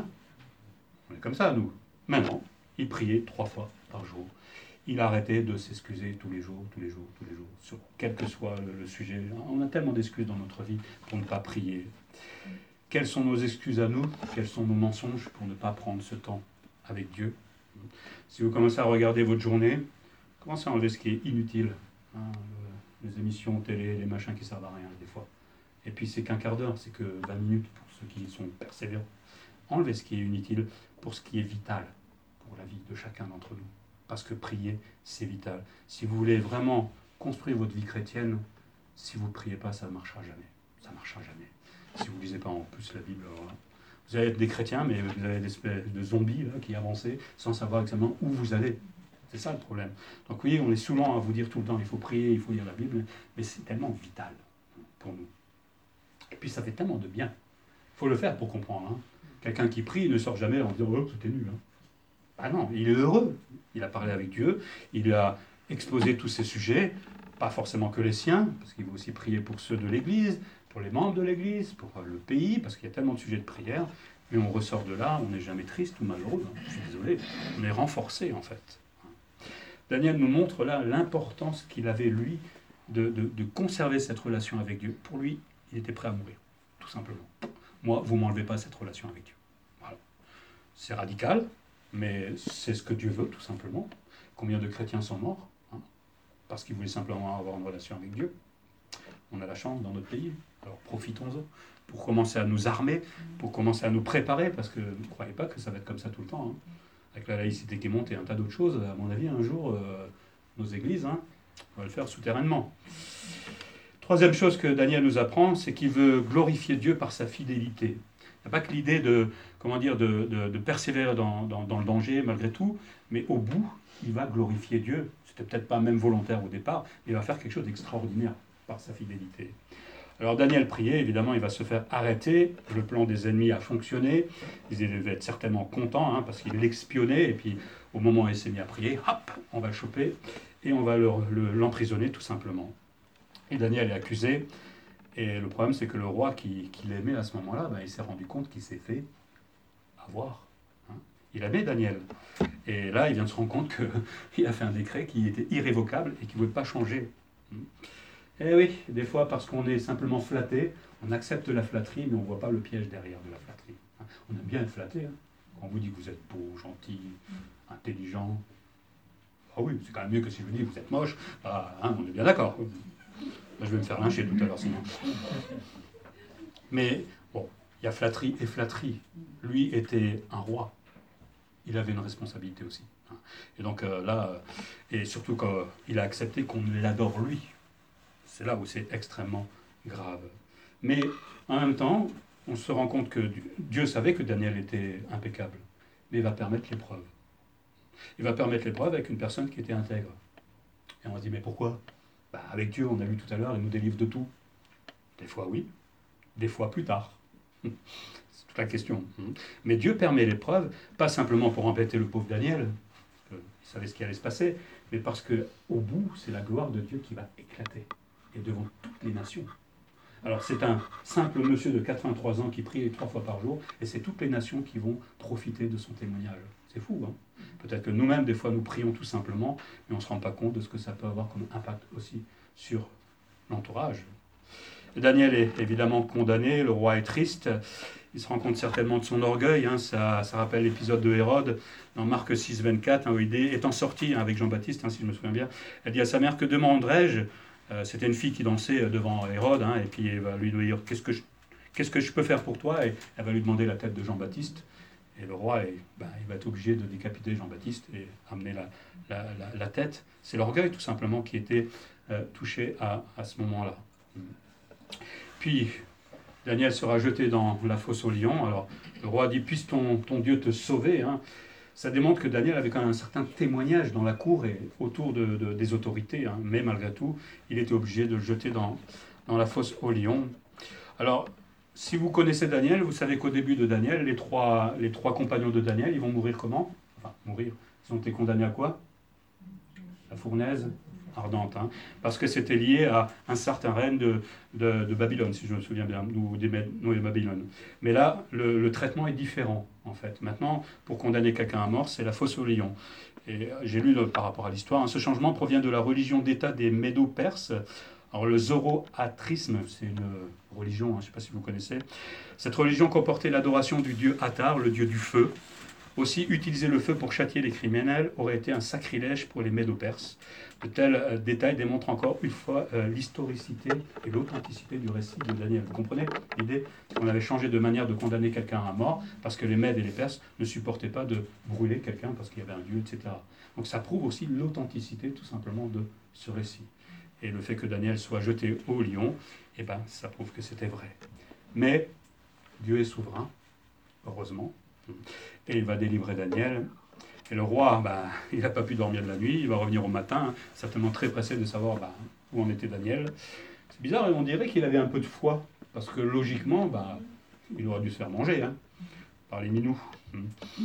On est comme ça, nous. Maintenant, il priait trois fois par jour. Il arrêtait de s'excuser tous les jours, tous les jours, tous les jours, sur quel que soit le, le sujet. On a tellement d'excuses dans notre vie pour ne pas prier. Quelles sont nos excuses à nous? Quels sont nos mensonges pour ne pas prendre ce temps avec Dieu? Si vous commencez à regarder votre journée, commencez à enlever ce qui est inutile. Hein, les émissions télé, les machins qui servent à rien, des fois. Et puis c'est qu'un quart d'heure, c'est que vingt minutes pour ceux qui sont persévérants. Enlevez ce qui est inutile pour ce qui est vital pour la vie de chacun d'entre nous. Parce que prier, c'est vital. Si vous voulez vraiment construire votre vie chrétienne, si vous ne priez pas, ça ne marchera jamais. Ça ne marchera jamais. Si vous ne lisez pas en plus la Bible, alors là, vous allez être des chrétiens, mais vous avez des espèces de zombies là, qui avancent sans savoir exactement où vous allez. C'est ça le problème. Donc oui, on est souvent à vous dire tout le temps, il faut prier, il faut lire la Bible, mais c'est tellement vital pour nous. Et puis ça fait tellement de bien. Il faut le faire pour comprendre. Hein. Quelqu'un qui prie ne sort jamais en disant « Oh, c'était nul. Hein. » Ah non, il est heureux. Il a parlé avec Dieu, il a exposé tous ses sujets, pas forcément que les siens, parce qu'il faut aussi prier pour ceux de l'Église, pour les membres de l'Église, pour le pays, parce qu'il y a tellement de sujets de prière, mais on ressort de là, on n'est jamais triste ou malheureux, hein, je suis désolé, on est renforcé en fait. Daniel nous montre là l'importance qu'il avait, lui, de, de, de conserver cette relation avec Dieu. Pour lui, il était prêt à mourir, tout simplement. Moi, vous ne m'enlevez pas cette relation avec Dieu. Voilà. C'est radical, mais c'est ce que Dieu veut, tout simplement. Combien de chrétiens sont morts hein, parce qu'ils voulaient simplement avoir une relation avec Dieu? On a la chance dans notre pays, alors profitons-en pour commencer à nous armer, pour commencer à nous préparer, parce que ne croyez pas que ça va être comme ça tout le temps. Hein. Avec la laïcité qui monte et un tas d'autres choses, à mon avis, un jour, euh, nos églises, hein, on va le faire souterrainement. Troisième chose que Daniel nous apprend, c'est qu'il veut glorifier Dieu par sa fidélité. Il n'y a pas que l'idée de, comment dire, de, de, de persévérer dans, dans, dans le danger malgré tout, mais au bout, il va glorifier Dieu. C'était peut-être pas même volontaire au départ, mais il va faire quelque chose d'extraordinaire par sa fidélité. Alors Daniel priait, évidemment, il va se faire arrêter. Le plan des ennemis a fonctionné. Ils devaient être certainement contents, hein, parce qu'il l'expionnait. Et puis, au moment où il s'est mis à prier, hop, on va le choper et on va le, le, l'emprisonner tout simplement. Et Daniel est accusé. Et le problème, c'est que le roi qui, qui l'aimait à ce moment-là, ben, il s'est rendu compte qu'il s'est fait avoir. Hein. Il aimait Daniel. Et là, il vient de se rendre compte qu'il a fait un décret qui était irrévocable et qui ne pouvait pas changer. Eh oui, des fois, parce qu'on est simplement flatté, on accepte la flatterie, mais on ne voit pas le piège derrière de la flatterie. On aime bien être flatté. Hein. Quand on vous dit que vous êtes beau, gentil, intelligent, ah oui, c'est quand même mieux que si je vous dis que vous êtes moche. Ah, hein, on est bien d'accord. Je vais me faire lyncher tout à l'heure, sinon. Mais bon, il y a flatterie et flatterie. Lui était un roi. Il avait une responsabilité aussi. Et donc euh, là, et surtout quand il a accepté qu'on l'adore lui. C'est là où c'est extrêmement grave. Mais en même temps, on se rend compte que Dieu savait que Daniel était impeccable. Mais il va permettre l'épreuve. Il va permettre l'épreuve avec une personne qui était intègre. Et on se dit, mais pourquoi? Bah, avec Dieu, on a vu tout à l'heure, il nous délivre de tout. Des fois oui, des fois plus tard. C'est toute la question. Mais Dieu permet l'épreuve, pas simplement pour embêter le pauvre Daniel, parce qu'il savait ce qui allait se passer, mais parce qu'au bout, c'est la gloire de Dieu qui va éclater. Et devant toutes les nations. Alors c'est un simple monsieur de quatre-vingt-trois ans qui prie trois fois par jour, et c'est toutes les nations qui vont profiter de son témoignage. C'est fou, hein? Peut-être que nous-mêmes, des fois, nous prions tout simplement, mais on ne se rend pas compte de ce que ça peut avoir comme impact aussi sur l'entourage. Et Daniel est évidemment condamné, le roi est triste, il se rend compte certainement de son orgueil, hein, ça, ça rappelle l'épisode de Hérode, dans Marc six, vingt-quatre, hein, où il est étant sorti hein, avec Jean-Baptiste, hein, si je me souviens bien, elle dit à sa mère, que demanderai-je? Euh, c'était une fille qui dansait devant Hérode, hein, et puis elle va lui dire, qu'est-ce que, je, qu'est-ce que je peux faire pour toi? Et elle va lui demander la tête de Jean-Baptiste. Et le roi, est, ben, il va être obligé de décapiter Jean-Baptiste et amener la, la, la, la tête. C'est l'orgueil, tout simplement, qui était euh, touché à, à ce moment-là. Puis, Daniel sera jeté dans la fosse aux lions. Alors, le roi dit, puisse ton, ton Dieu te sauver, hein. Ça démontre que Daniel avait quand même un certain témoignage dans la cour et autour de, de, des autorités, hein. Mais malgré tout, il était obligé de le jeter dans, dans la fosse aux lions. Alors, si vous connaissez Daniel, vous savez qu'au début de Daniel, les trois, les trois compagnons de Daniel, ils vont mourir comment? Enfin, mourir. Ils ont été condamnés à quoi? La fournaise ardente, hein, parce que c'était lié à un certain règne de, de, de Babylone, si je me souviens bien, ou des nous de Babylone. Mais là, le, le traitement est différent, en fait. Maintenant, pour condamner quelqu'un à mort, c'est la fosse aux lions. Et j'ai lu par rapport à l'histoire, hein, ce changement provient de la religion d'État des Médo-Perses. Alors le zoroastrisme, c'est une religion, hein, je ne sais pas si vous connaissez. Cette religion comportait l'adoration du dieu Attar, le dieu du feu. Aussi, utiliser le feu pour châtier les criminels aurait été un sacrilège pour les Médo-Perses. De tels euh, détails démontrent encore une fois euh, l'historicité et l'authenticité du récit de Daniel. Vous comprenez l'idée? On avait changé de manière de condamner quelqu'un à mort parce que les Mèdes et les Perses ne supportaient pas de brûler quelqu'un parce qu'il y avait un dieu, et cetera. Donc ça prouve aussi l'authenticité tout simplement de ce récit. Et le fait que Daniel soit jeté au lion, eh ben, ça prouve que c'était vrai. Mais Dieu est souverain, heureusement, et il va délivrer Daniel. Et le roi, ben, il n'a pas pu dormir de la nuit, il va revenir au matin, certainement très pressé de savoir ben, où en était Daniel. C'est bizarre, on dirait qu'il avait un peu de foi, parce que logiquement, ben, il aurait dû se faire manger hein, par les minous. Je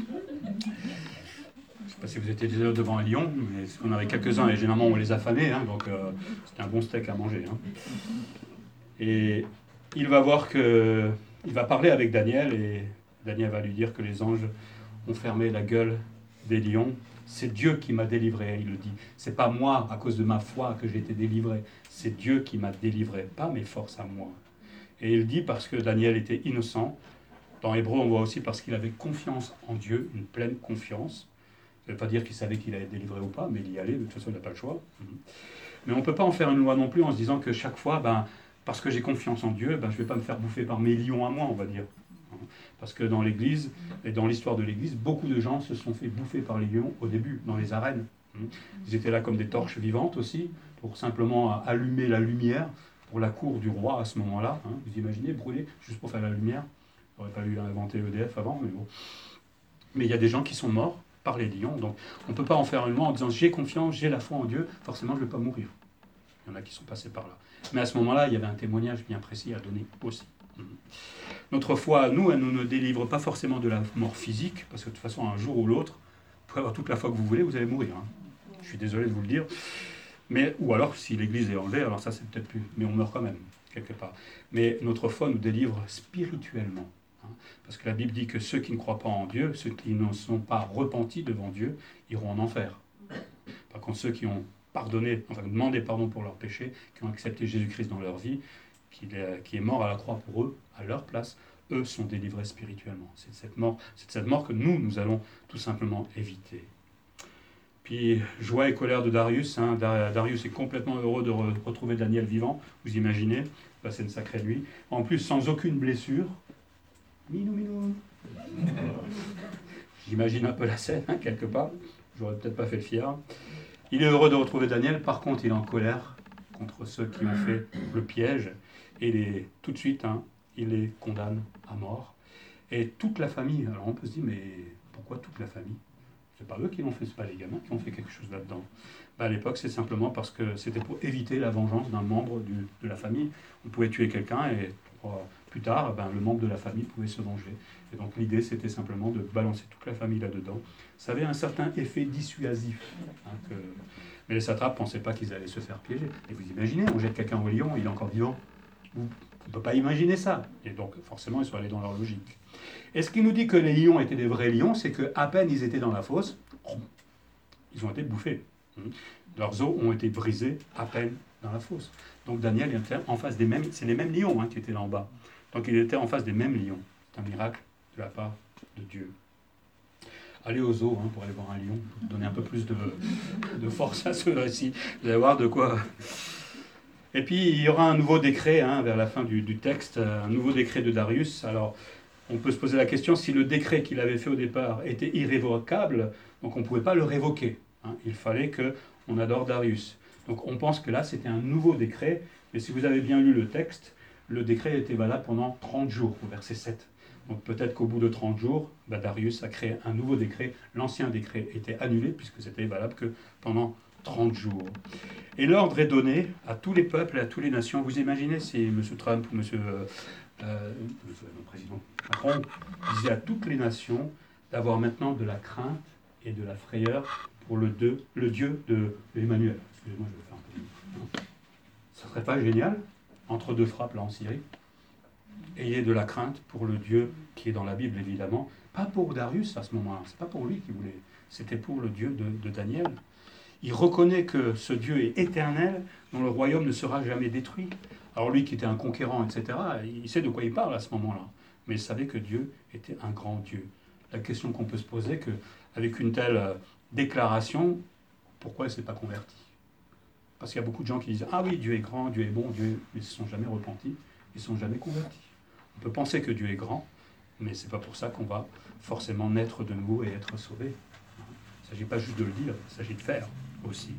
ne sais pas si vous étiez déjà devant un lion, mais on avait quelques-uns et généralement on les affamait, hein, donc euh, c'était un bon steak à manger. Hein. Et il va voir que, il va parler avec Daniel et Daniel va lui dire que les anges ont fermé la gueule des lions. C'est Dieu qui m'a délivré, il le dit. C'est pas moi, à cause de ma foi, que j'ai été délivré. C'est Dieu qui m'a délivré, pas mes forces à moi. Et il dit parce que Daniel était innocent. Dans Hébreu, on voit aussi parce qu'il avait confiance en Dieu, une pleine confiance. Ça ne veut pas dire qu'il savait qu'il allait être délivré ou pas, mais il y allait, de toute façon il n'a pas le choix. Mais on ne peut pas en faire une loi non plus en se disant que chaque fois, ben, parce que j'ai confiance en Dieu, ben, je ne vais pas me faire bouffer par mes lions à moi, on va dire. Parce que dans l'Église, et dans l'histoire de l'Église, beaucoup de gens se sont fait bouffer par les lions au début, dans les arènes. Ils étaient là comme des torches vivantes aussi, pour simplement allumer la lumière pour la cour du roi à ce moment-là. Hein. Vous imaginez, brûler juste pour faire la lumière. On n'aurait pas eu à inventer E D F avant, mais bon. Mais il y a des gens qui sont morts par les lions, donc on ne peut pas en faire une loi en disant j'ai confiance, j'ai la foi en Dieu, forcément je ne vais pas mourir. Il y en a qui sont passés par là. Mais à ce moment-là, il y avait un témoignage bien précis à donner aussi. Notre foi, nous, elle ne nous délivre pas forcément de la mort physique, parce que de toute façon, un jour ou l'autre, vous pouvez avoir toute la foi que vous voulez, vous allez mourir. Hein. Je suis désolé de vous le dire. Mais, ou alors, si l'Église est enlevée, alors ça, c'est peut-être plus. Mais on meurt quand même, quelque part. Mais notre foi nous délivre spirituellement. Hein, parce que la Bible dit que ceux qui ne croient pas en Dieu, ceux qui ne sont pas repentis devant Dieu, iront en enfer. Par contre, ceux qui ont pardonné, enfin demandé pardon pour leurs péchés, qui ont accepté Jésus-Christ dans leur vie, qui est, qui est mort à la croix pour eux, à leur place, eux sont délivrés spirituellement. C'est cette mort, c'est cette mort que nous, nous allons tout simplement éviter. Puis, joie et colère de Darius. Hein. Darius est complètement heureux de re- retrouver Daniel vivant, vous imaginez. Là, c'est une sacrée nuit. En plus, sans aucune blessure. Minou, minou. J'imagine un peu la scène, hein, quelque part. J'aurais peut-être pas fait le fier. Il est heureux de retrouver Daniel. Par contre, il est en colère contre ceux qui ont fait le piège. Et les, tout de suite, hein, il les condamne à mort. Et toute la famille, alors on peut se dire, mais pourquoi toute la famille ? C'est pas eux qui l'ont fait, c'est pas les gamins qui ont fait quelque chose là-dedans. Ben, à l'époque, c'est simplement parce que c'était pour éviter la vengeance d'un membre du, de la famille. On pouvait tuer quelqu'un et euh, plus tard, ben, le membre de la famille pouvait se venger. Et donc l'idée, c'était simplement de balancer toute la famille là-dedans. Ça avait un certain effet dissuasif. Hein, que... Mais les satrapes ne pensaient pas qu'ils allaient se faire piéger. Et vous imaginez, on jette quelqu'un au lion, il est encore vivant. On ne peut pas imaginer ça. Et donc, forcément, ils sont allés dans leur logique. Et ce qui nous dit que les lions étaient des vrais lions, c'est qu'à peine ils étaient dans la fosse, ils ont été bouffés. Leurs os ont été brisés à peine dans la fosse. Donc Daniel était en face des mêmes... C'est les mêmes lions hein, qui étaient là en bas. Donc il était en face des mêmes lions. C'est un miracle de la part de Dieu. Allez au zoo hein, pour aller voir un lion, pour donner un peu plus de, de force à ce récit. Vous allez voir de quoi... Et puis, il y aura un nouveau décret, hein, vers la fin du, du texte, un nouveau décret de Darius. Alors, on peut se poser la question, si le décret qu'il avait fait au départ était irrévocable, donc on ne pouvait pas le révoquer. Hein, il fallait qu'on adore Darius. Donc, on pense que là, c'était un nouveau décret. Mais si vous avez bien lu le texte, le décret était valable pendant trente jours, au verset sept. Donc, peut-être qu'au bout de trente jours, bah, Darius a créé un nouveau décret. L'ancien décret était annulé, puisque c'était valable que pendant trente jours. Et l'ordre est donné à tous les peuples et à toutes les nations. Vous imaginez si M. Trump ou M. Euh, euh, le président Macron disait à toutes les nations d'avoir maintenant de la crainte et de la frayeur pour le, deux, le Dieu de Emmanuel. Excusez-moi, je vais faire un peu. Ça ne serait pas génial, entre deux frappes là en Syrie? Ayez de la crainte pour le Dieu qui est dans la Bible, évidemment. Pas pour Darius à ce moment-là, c'est pas pour lui qu'il voulait. C'était pour le Dieu de, de Daniel. Il reconnaît que ce Dieu est éternel, dont le royaume ne sera jamais détruit. Alors lui qui était un conquérant, et cetera, il sait de quoi il parle à ce moment-là. Mais il savait que Dieu était un grand Dieu. La question qu'on peut se poser, c'est qu'avec une telle déclaration, pourquoi il ne s'est pas converti? Parce qu'il y a beaucoup de gens qui disent « Ah oui, Dieu est grand, Dieu est bon, Dieu... » mais ils ne se sont jamais repentis, ils ne sont jamais convertis. On peut penser que Dieu est grand, mais ce n'est pas pour ça qu'on va forcément naître de nouveau et être sauvé. Il ne s'agit pas juste de le dire, il s'agit de faire aussi.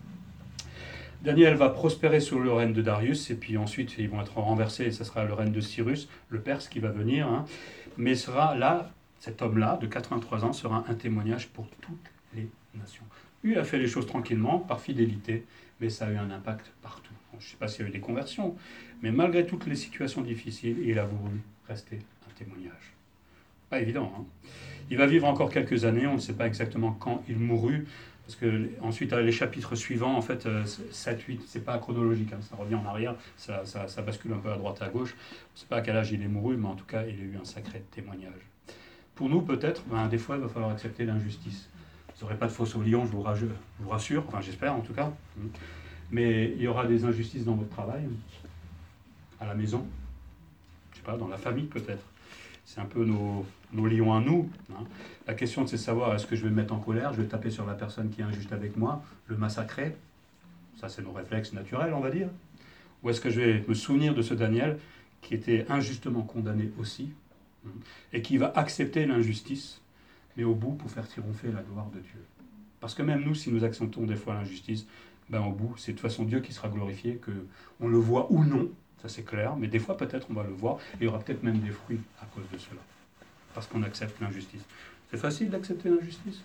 Daniel va prospérer sous le règne de Darius, et puis ensuite ils vont être renversés, et ce sera le règne de Cyrus, le Perse qui va venir. Hein. Mais sera là, cet homme-là, de quatre-vingt-trois ans, sera un témoignage pour toutes les nations. Lui a fait les choses tranquillement, par fidélité, mais ça a eu un impact partout. Bon, je ne sais pas s'il y a eu des conversions, mais malgré toutes les situations difficiles, il a voulu rester un témoignage. Pas évident, hein. Il va vivre encore quelques années, on ne sait pas exactement quand il mourut, parce que ensuite les chapitres suivants, en fait, sept, huit, c'est pas chronologique, hein, ça revient en arrière, ça, ça, ça bascule un peu à droite à gauche. On ne sait pas à quel âge il est mouru, mais en tout cas, il a eu un sacré témoignage. Pour nous, peut-être, ben, des fois, il va falloir accepter l'injustice. Vous n'aurez pas de fosse au lion, je vous, rassure, je vous rassure, enfin j'espère en tout cas. Mais il y aura des injustices dans votre travail, à la maison, je ne sais pas, dans la famille peut-être. c'est un peu nos, nos lions à nous. Hein. La question, c'est de savoir, est-ce que je vais me mettre en colère, je vais taper sur la personne qui est injuste avec moi, le massacrer, ça c'est nos réflexes naturels, on va dire. Ou est-ce que je vais me souvenir de ce Daniel qui était injustement condamné aussi, hein, et qui va accepter l'injustice, mais au bout pour faire triompher la gloire de Dieu. Parce que même nous, si nous acceptons des fois l'injustice, ben au bout, c'est de toute façon Dieu qui sera glorifié, qu'on le voit ou non, ça c'est clair, mais des fois peut-être on va le voir, et il y aura peut-être même des fruits à cause de cela, parce qu'on accepte l'injustice. C'est facile d'accepter l'injustice?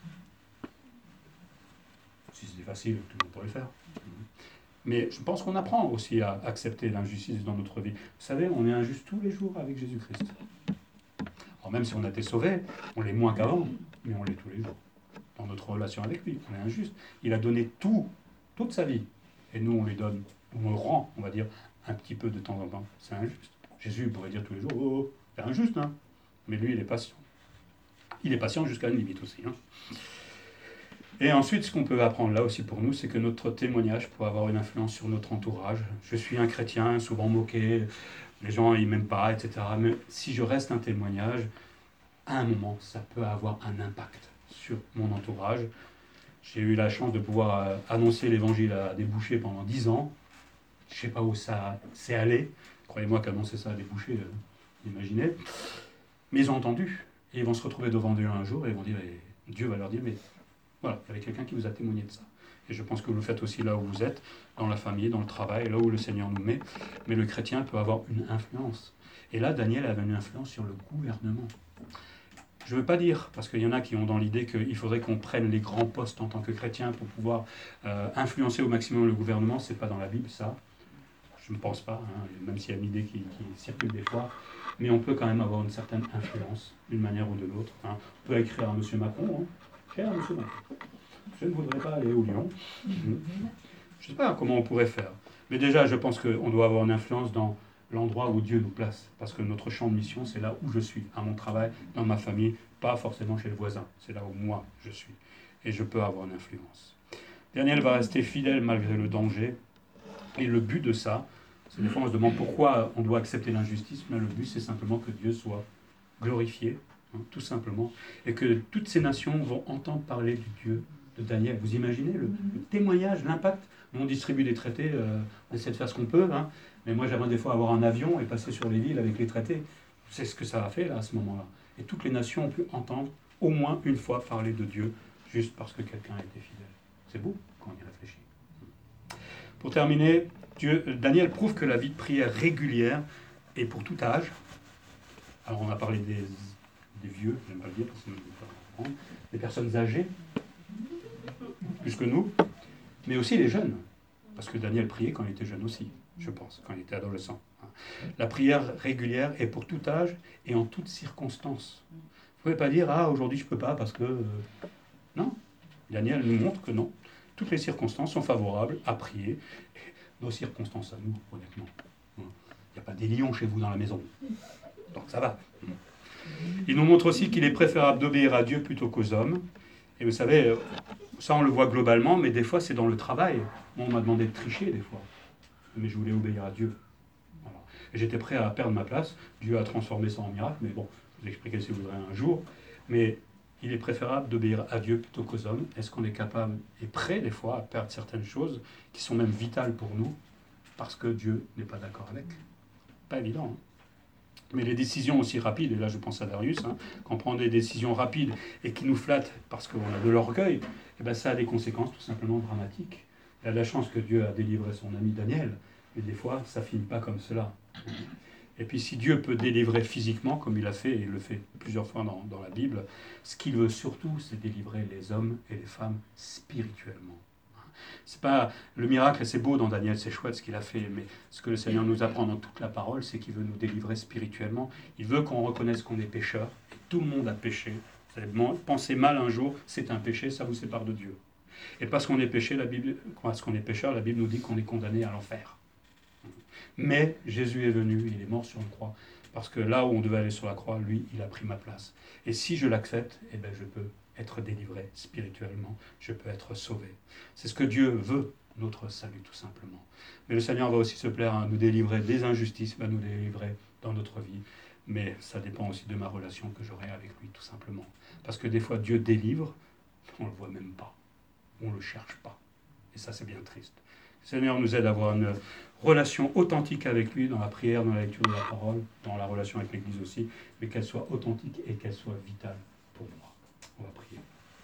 Si c'était facile, tout le monde pourrait le faire. Mais je pense qu'on apprend aussi à accepter l'injustice dans notre vie. Vous savez, on est injuste tous les jours avec Jésus-Christ. Alors même si on a été sauvé, on l'est moins qu'avant, mais on l'est tous les jours. Dans notre relation avec lui, on est injuste. Il a donné tout, toute sa vie. Et nous, on lui donne, on le rend, on va dire, un petit peu de temps en temps. C'est injuste. Jésus pourrait dire tous les jours, oh, oh c'est injuste, hein. Mais lui, il est patient. Il est patient jusqu'à une limite aussi. Hein. Et ensuite, ce qu'on peut apprendre là aussi pour nous, c'est que notre témoignage peut avoir une influence sur notre entourage. Je suis un chrétien, souvent moqué, les gens ils m'aiment pas, et cetera. Mais si je reste un témoignage, à un moment, ça peut avoir un impact sur mon entourage. J'ai eu la chance de pouvoir euh, annoncer l'évangile à des bouchers pendant dix ans. Je ne sais pas où ça s'est allé. Croyez-moi qu'annoncer ça à des bouchers, euh, imaginez. Mais ils ont entendu. Et ils vont se retrouver devant Dieu un jour et ils vont dire, et Dieu va leur dire, mais voilà, il y avait quelqu'un qui vous a témoigné de ça. Et je pense que vous le faites aussi là où vous êtes, dans la famille, dans le travail, là où le Seigneur nous met. Mais le chrétien peut avoir une influence. Et là, Daniel avait une influence sur le gouvernement. Je ne veux pas dire, parce qu'il y en a qui ont dans l'idée qu'il faudrait qu'on prenne les grands postes en tant que chrétien pour pouvoir euh, influencer au maximum le gouvernement. Ce n'est pas dans la Bible, ça. Je ne pense pas, hein, même s'il y a une idée qui, qui circule des fois. Mais on peut quand même avoir une certaine influence, d'une manière ou de l'autre. Hein. On peut écrire à M. Macron, hein. Cher M. Macron, je ne voudrais pas aller au Lyon. Je ne sais pas comment on pourrait faire. Mais déjà, je pense qu'on doit avoir une influence dans l'endroit où Dieu nous place. Parce que notre champ de mission, c'est là où je suis, à mon travail, dans ma famille, pas forcément chez le voisin. C'est là où moi, je suis. Et je peux avoir une influence. Daniel va rester fidèle malgré le danger. Et le but de ça, c'est des fois on se demande pourquoi on doit accepter l'injustice, mais le but c'est simplement que Dieu soit glorifié, hein, tout simplement, et que toutes ces nations vont entendre parler du Dieu de Daniel. Vous imaginez le, le témoignage, l'impact? On distribue des traités, euh, on essaie de faire ce qu'on peut, hein, mais moi j'aimerais des fois avoir un avion et passer sur les villes avec les traités. C'est ce que ça a fait là, à ce moment-là. Et toutes les nations ont pu entendre au moins une fois parler de Dieu, juste parce que quelqu'un était fidèle. C'est beau quand on y réfléchit. Pour terminer, Dieu, Daniel prouve que la vie de prière régulière est pour tout âge. Alors on a parlé des, des vieux, j'aime pas le dire, parce que je ne veux pas comprendre, des personnes âgées, plus que nous, mais aussi les jeunes, parce que Daniel priait quand il était jeune aussi, je pense, quand il était adolescent. La prière régulière est pour tout âge et en toutes circonstances. Vous ne pouvez pas dire, ah aujourd'hui je ne peux pas parce que... Euh... Non, Daniel nous montre que non. Toutes les circonstances sont favorables à prier. Nos circonstances à nous, honnêtement. Il n'y a pas des lions chez vous dans la maison. Donc ça va. Il nous montre aussi qu'il est préférable d'obéir à Dieu plutôt qu'aux hommes. Et vous savez, ça on le voit globalement, mais des fois c'est dans le travail. Moi on m'a demandé de tricher des fois. Mais je voulais obéir à Dieu. Voilà. Et j'étais prêt à perdre ma place. Dieu a transformé ça en miracle, mais bon, je vous expliquerai si vous voudrez un jour. Mais il est préférable d'obéir à Dieu plutôt qu'aux hommes. Est-ce qu'on est capable et prêt des fois à perdre certaines choses qui sont même vitales pour nous parce que Dieu n'est pas d'accord avec? Pas évident. Hein. Mais les décisions aussi rapides, et là je pense à Darius, hein, quand on prend des décisions rapides et qui nous flattent parce qu'on a de l'orgueil, eh ben ça a des conséquences tout simplement dramatiques. Il a de la chance que Dieu a délivré son ami Daniel, mais des fois ça ne finit pas comme cela. Et puis si Dieu peut délivrer physiquement, comme il a fait, et il le fait plusieurs fois dans, dans la Bible, ce qu'il veut surtout, c'est délivrer les hommes et les femmes spirituellement. C'est pas le miracle, c'est beau dans Daniel, c'est chouette ce qu'il a fait, mais ce que le Seigneur nous apprend dans toute la parole, c'est qu'il veut nous délivrer spirituellement. Il veut qu'on reconnaisse qu'on est pécheur, et tout le monde a péché. Vous avez pensé mal un jour, c'est un péché, ça vous sépare de Dieu. Et parce qu'on est péché, la Bible, parce qu'on est pécheur, la Bible nous dit qu'on est condamné à l'enfer. Mais Jésus est venu, il est mort sur une croix, parce que là où on devait aller sur la croix, lui, il a pris ma place. Et si je l'accepte, eh ben, je peux être délivré spirituellement, je peux être sauvé. C'est ce que Dieu veut, notre salut tout simplement. Mais le Seigneur va aussi se plaire à nous délivrer des injustices, va nous délivrer dans notre vie, mais ça dépend aussi de ma relation que j'aurai avec lui, tout simplement. Parce que des fois, Dieu délivre, on ne le voit même pas, on ne le cherche pas. Et ça, c'est bien triste. Le Seigneur nous aide à avoir une relation authentique avec lui, dans la prière, dans la lecture de la parole, dans la relation avec l'Église aussi, mais qu'elle soit authentique et qu'elle soit vitale pour moi. On va prier.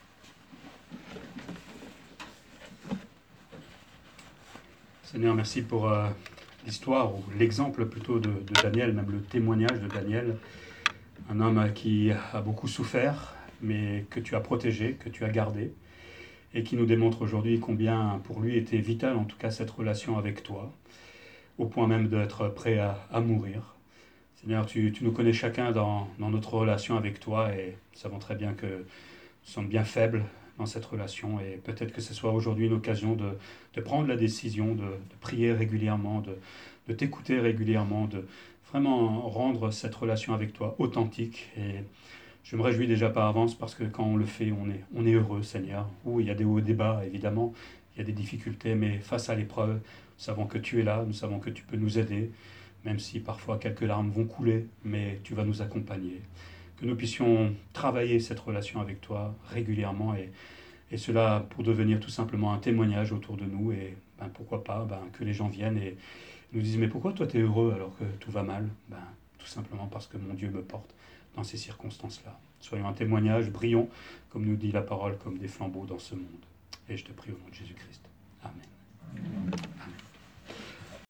Seigneur, merci pour euh, l'histoire, ou l'exemple plutôt de, de Daniel, même le témoignage de Daniel, un homme qui a beaucoup souffert, mais que tu as protégé, que tu as gardé, et qui nous démontre aujourd'hui combien pour lui était vital, en tout cas, cette relation avec toi, au point même d'être prêt à, à mourir. Seigneur, tu, tu nous connais chacun dans, dans notre relation avec toi, et nous savons très bien que nous sommes bien faibles dans cette relation, et peut-être que ce soit aujourd'hui une occasion de, de prendre la décision, de, de prier régulièrement, de, de t'écouter régulièrement, de vraiment rendre cette relation avec toi authentique. Et je me réjouis déjà par avance parce que quand on le fait, on est, on est heureux, Seigneur. Oui, il y a des hauts et des bas, évidemment, il y a des difficultés, mais face à l'épreuve, nous savons que tu es là, nous savons que tu peux nous aider, même si parfois quelques larmes vont couler, mais tu vas nous accompagner. Que nous puissions travailler cette relation avec toi régulièrement, et, et cela pour devenir tout simplement un témoignage autour de nous, et ben, pourquoi pas ben, que les gens viennent et nous disent « Mais pourquoi toi tu es heureux alors que tout va mal ?» Ben, tout simplement parce que mon Dieu me porte dans ces circonstances-là. Soyons un témoignage brillant, comme nous dit la parole, comme des flambeaux dans ce monde. Et je te prie au nom de Jésus-Christ. Amen. Amen.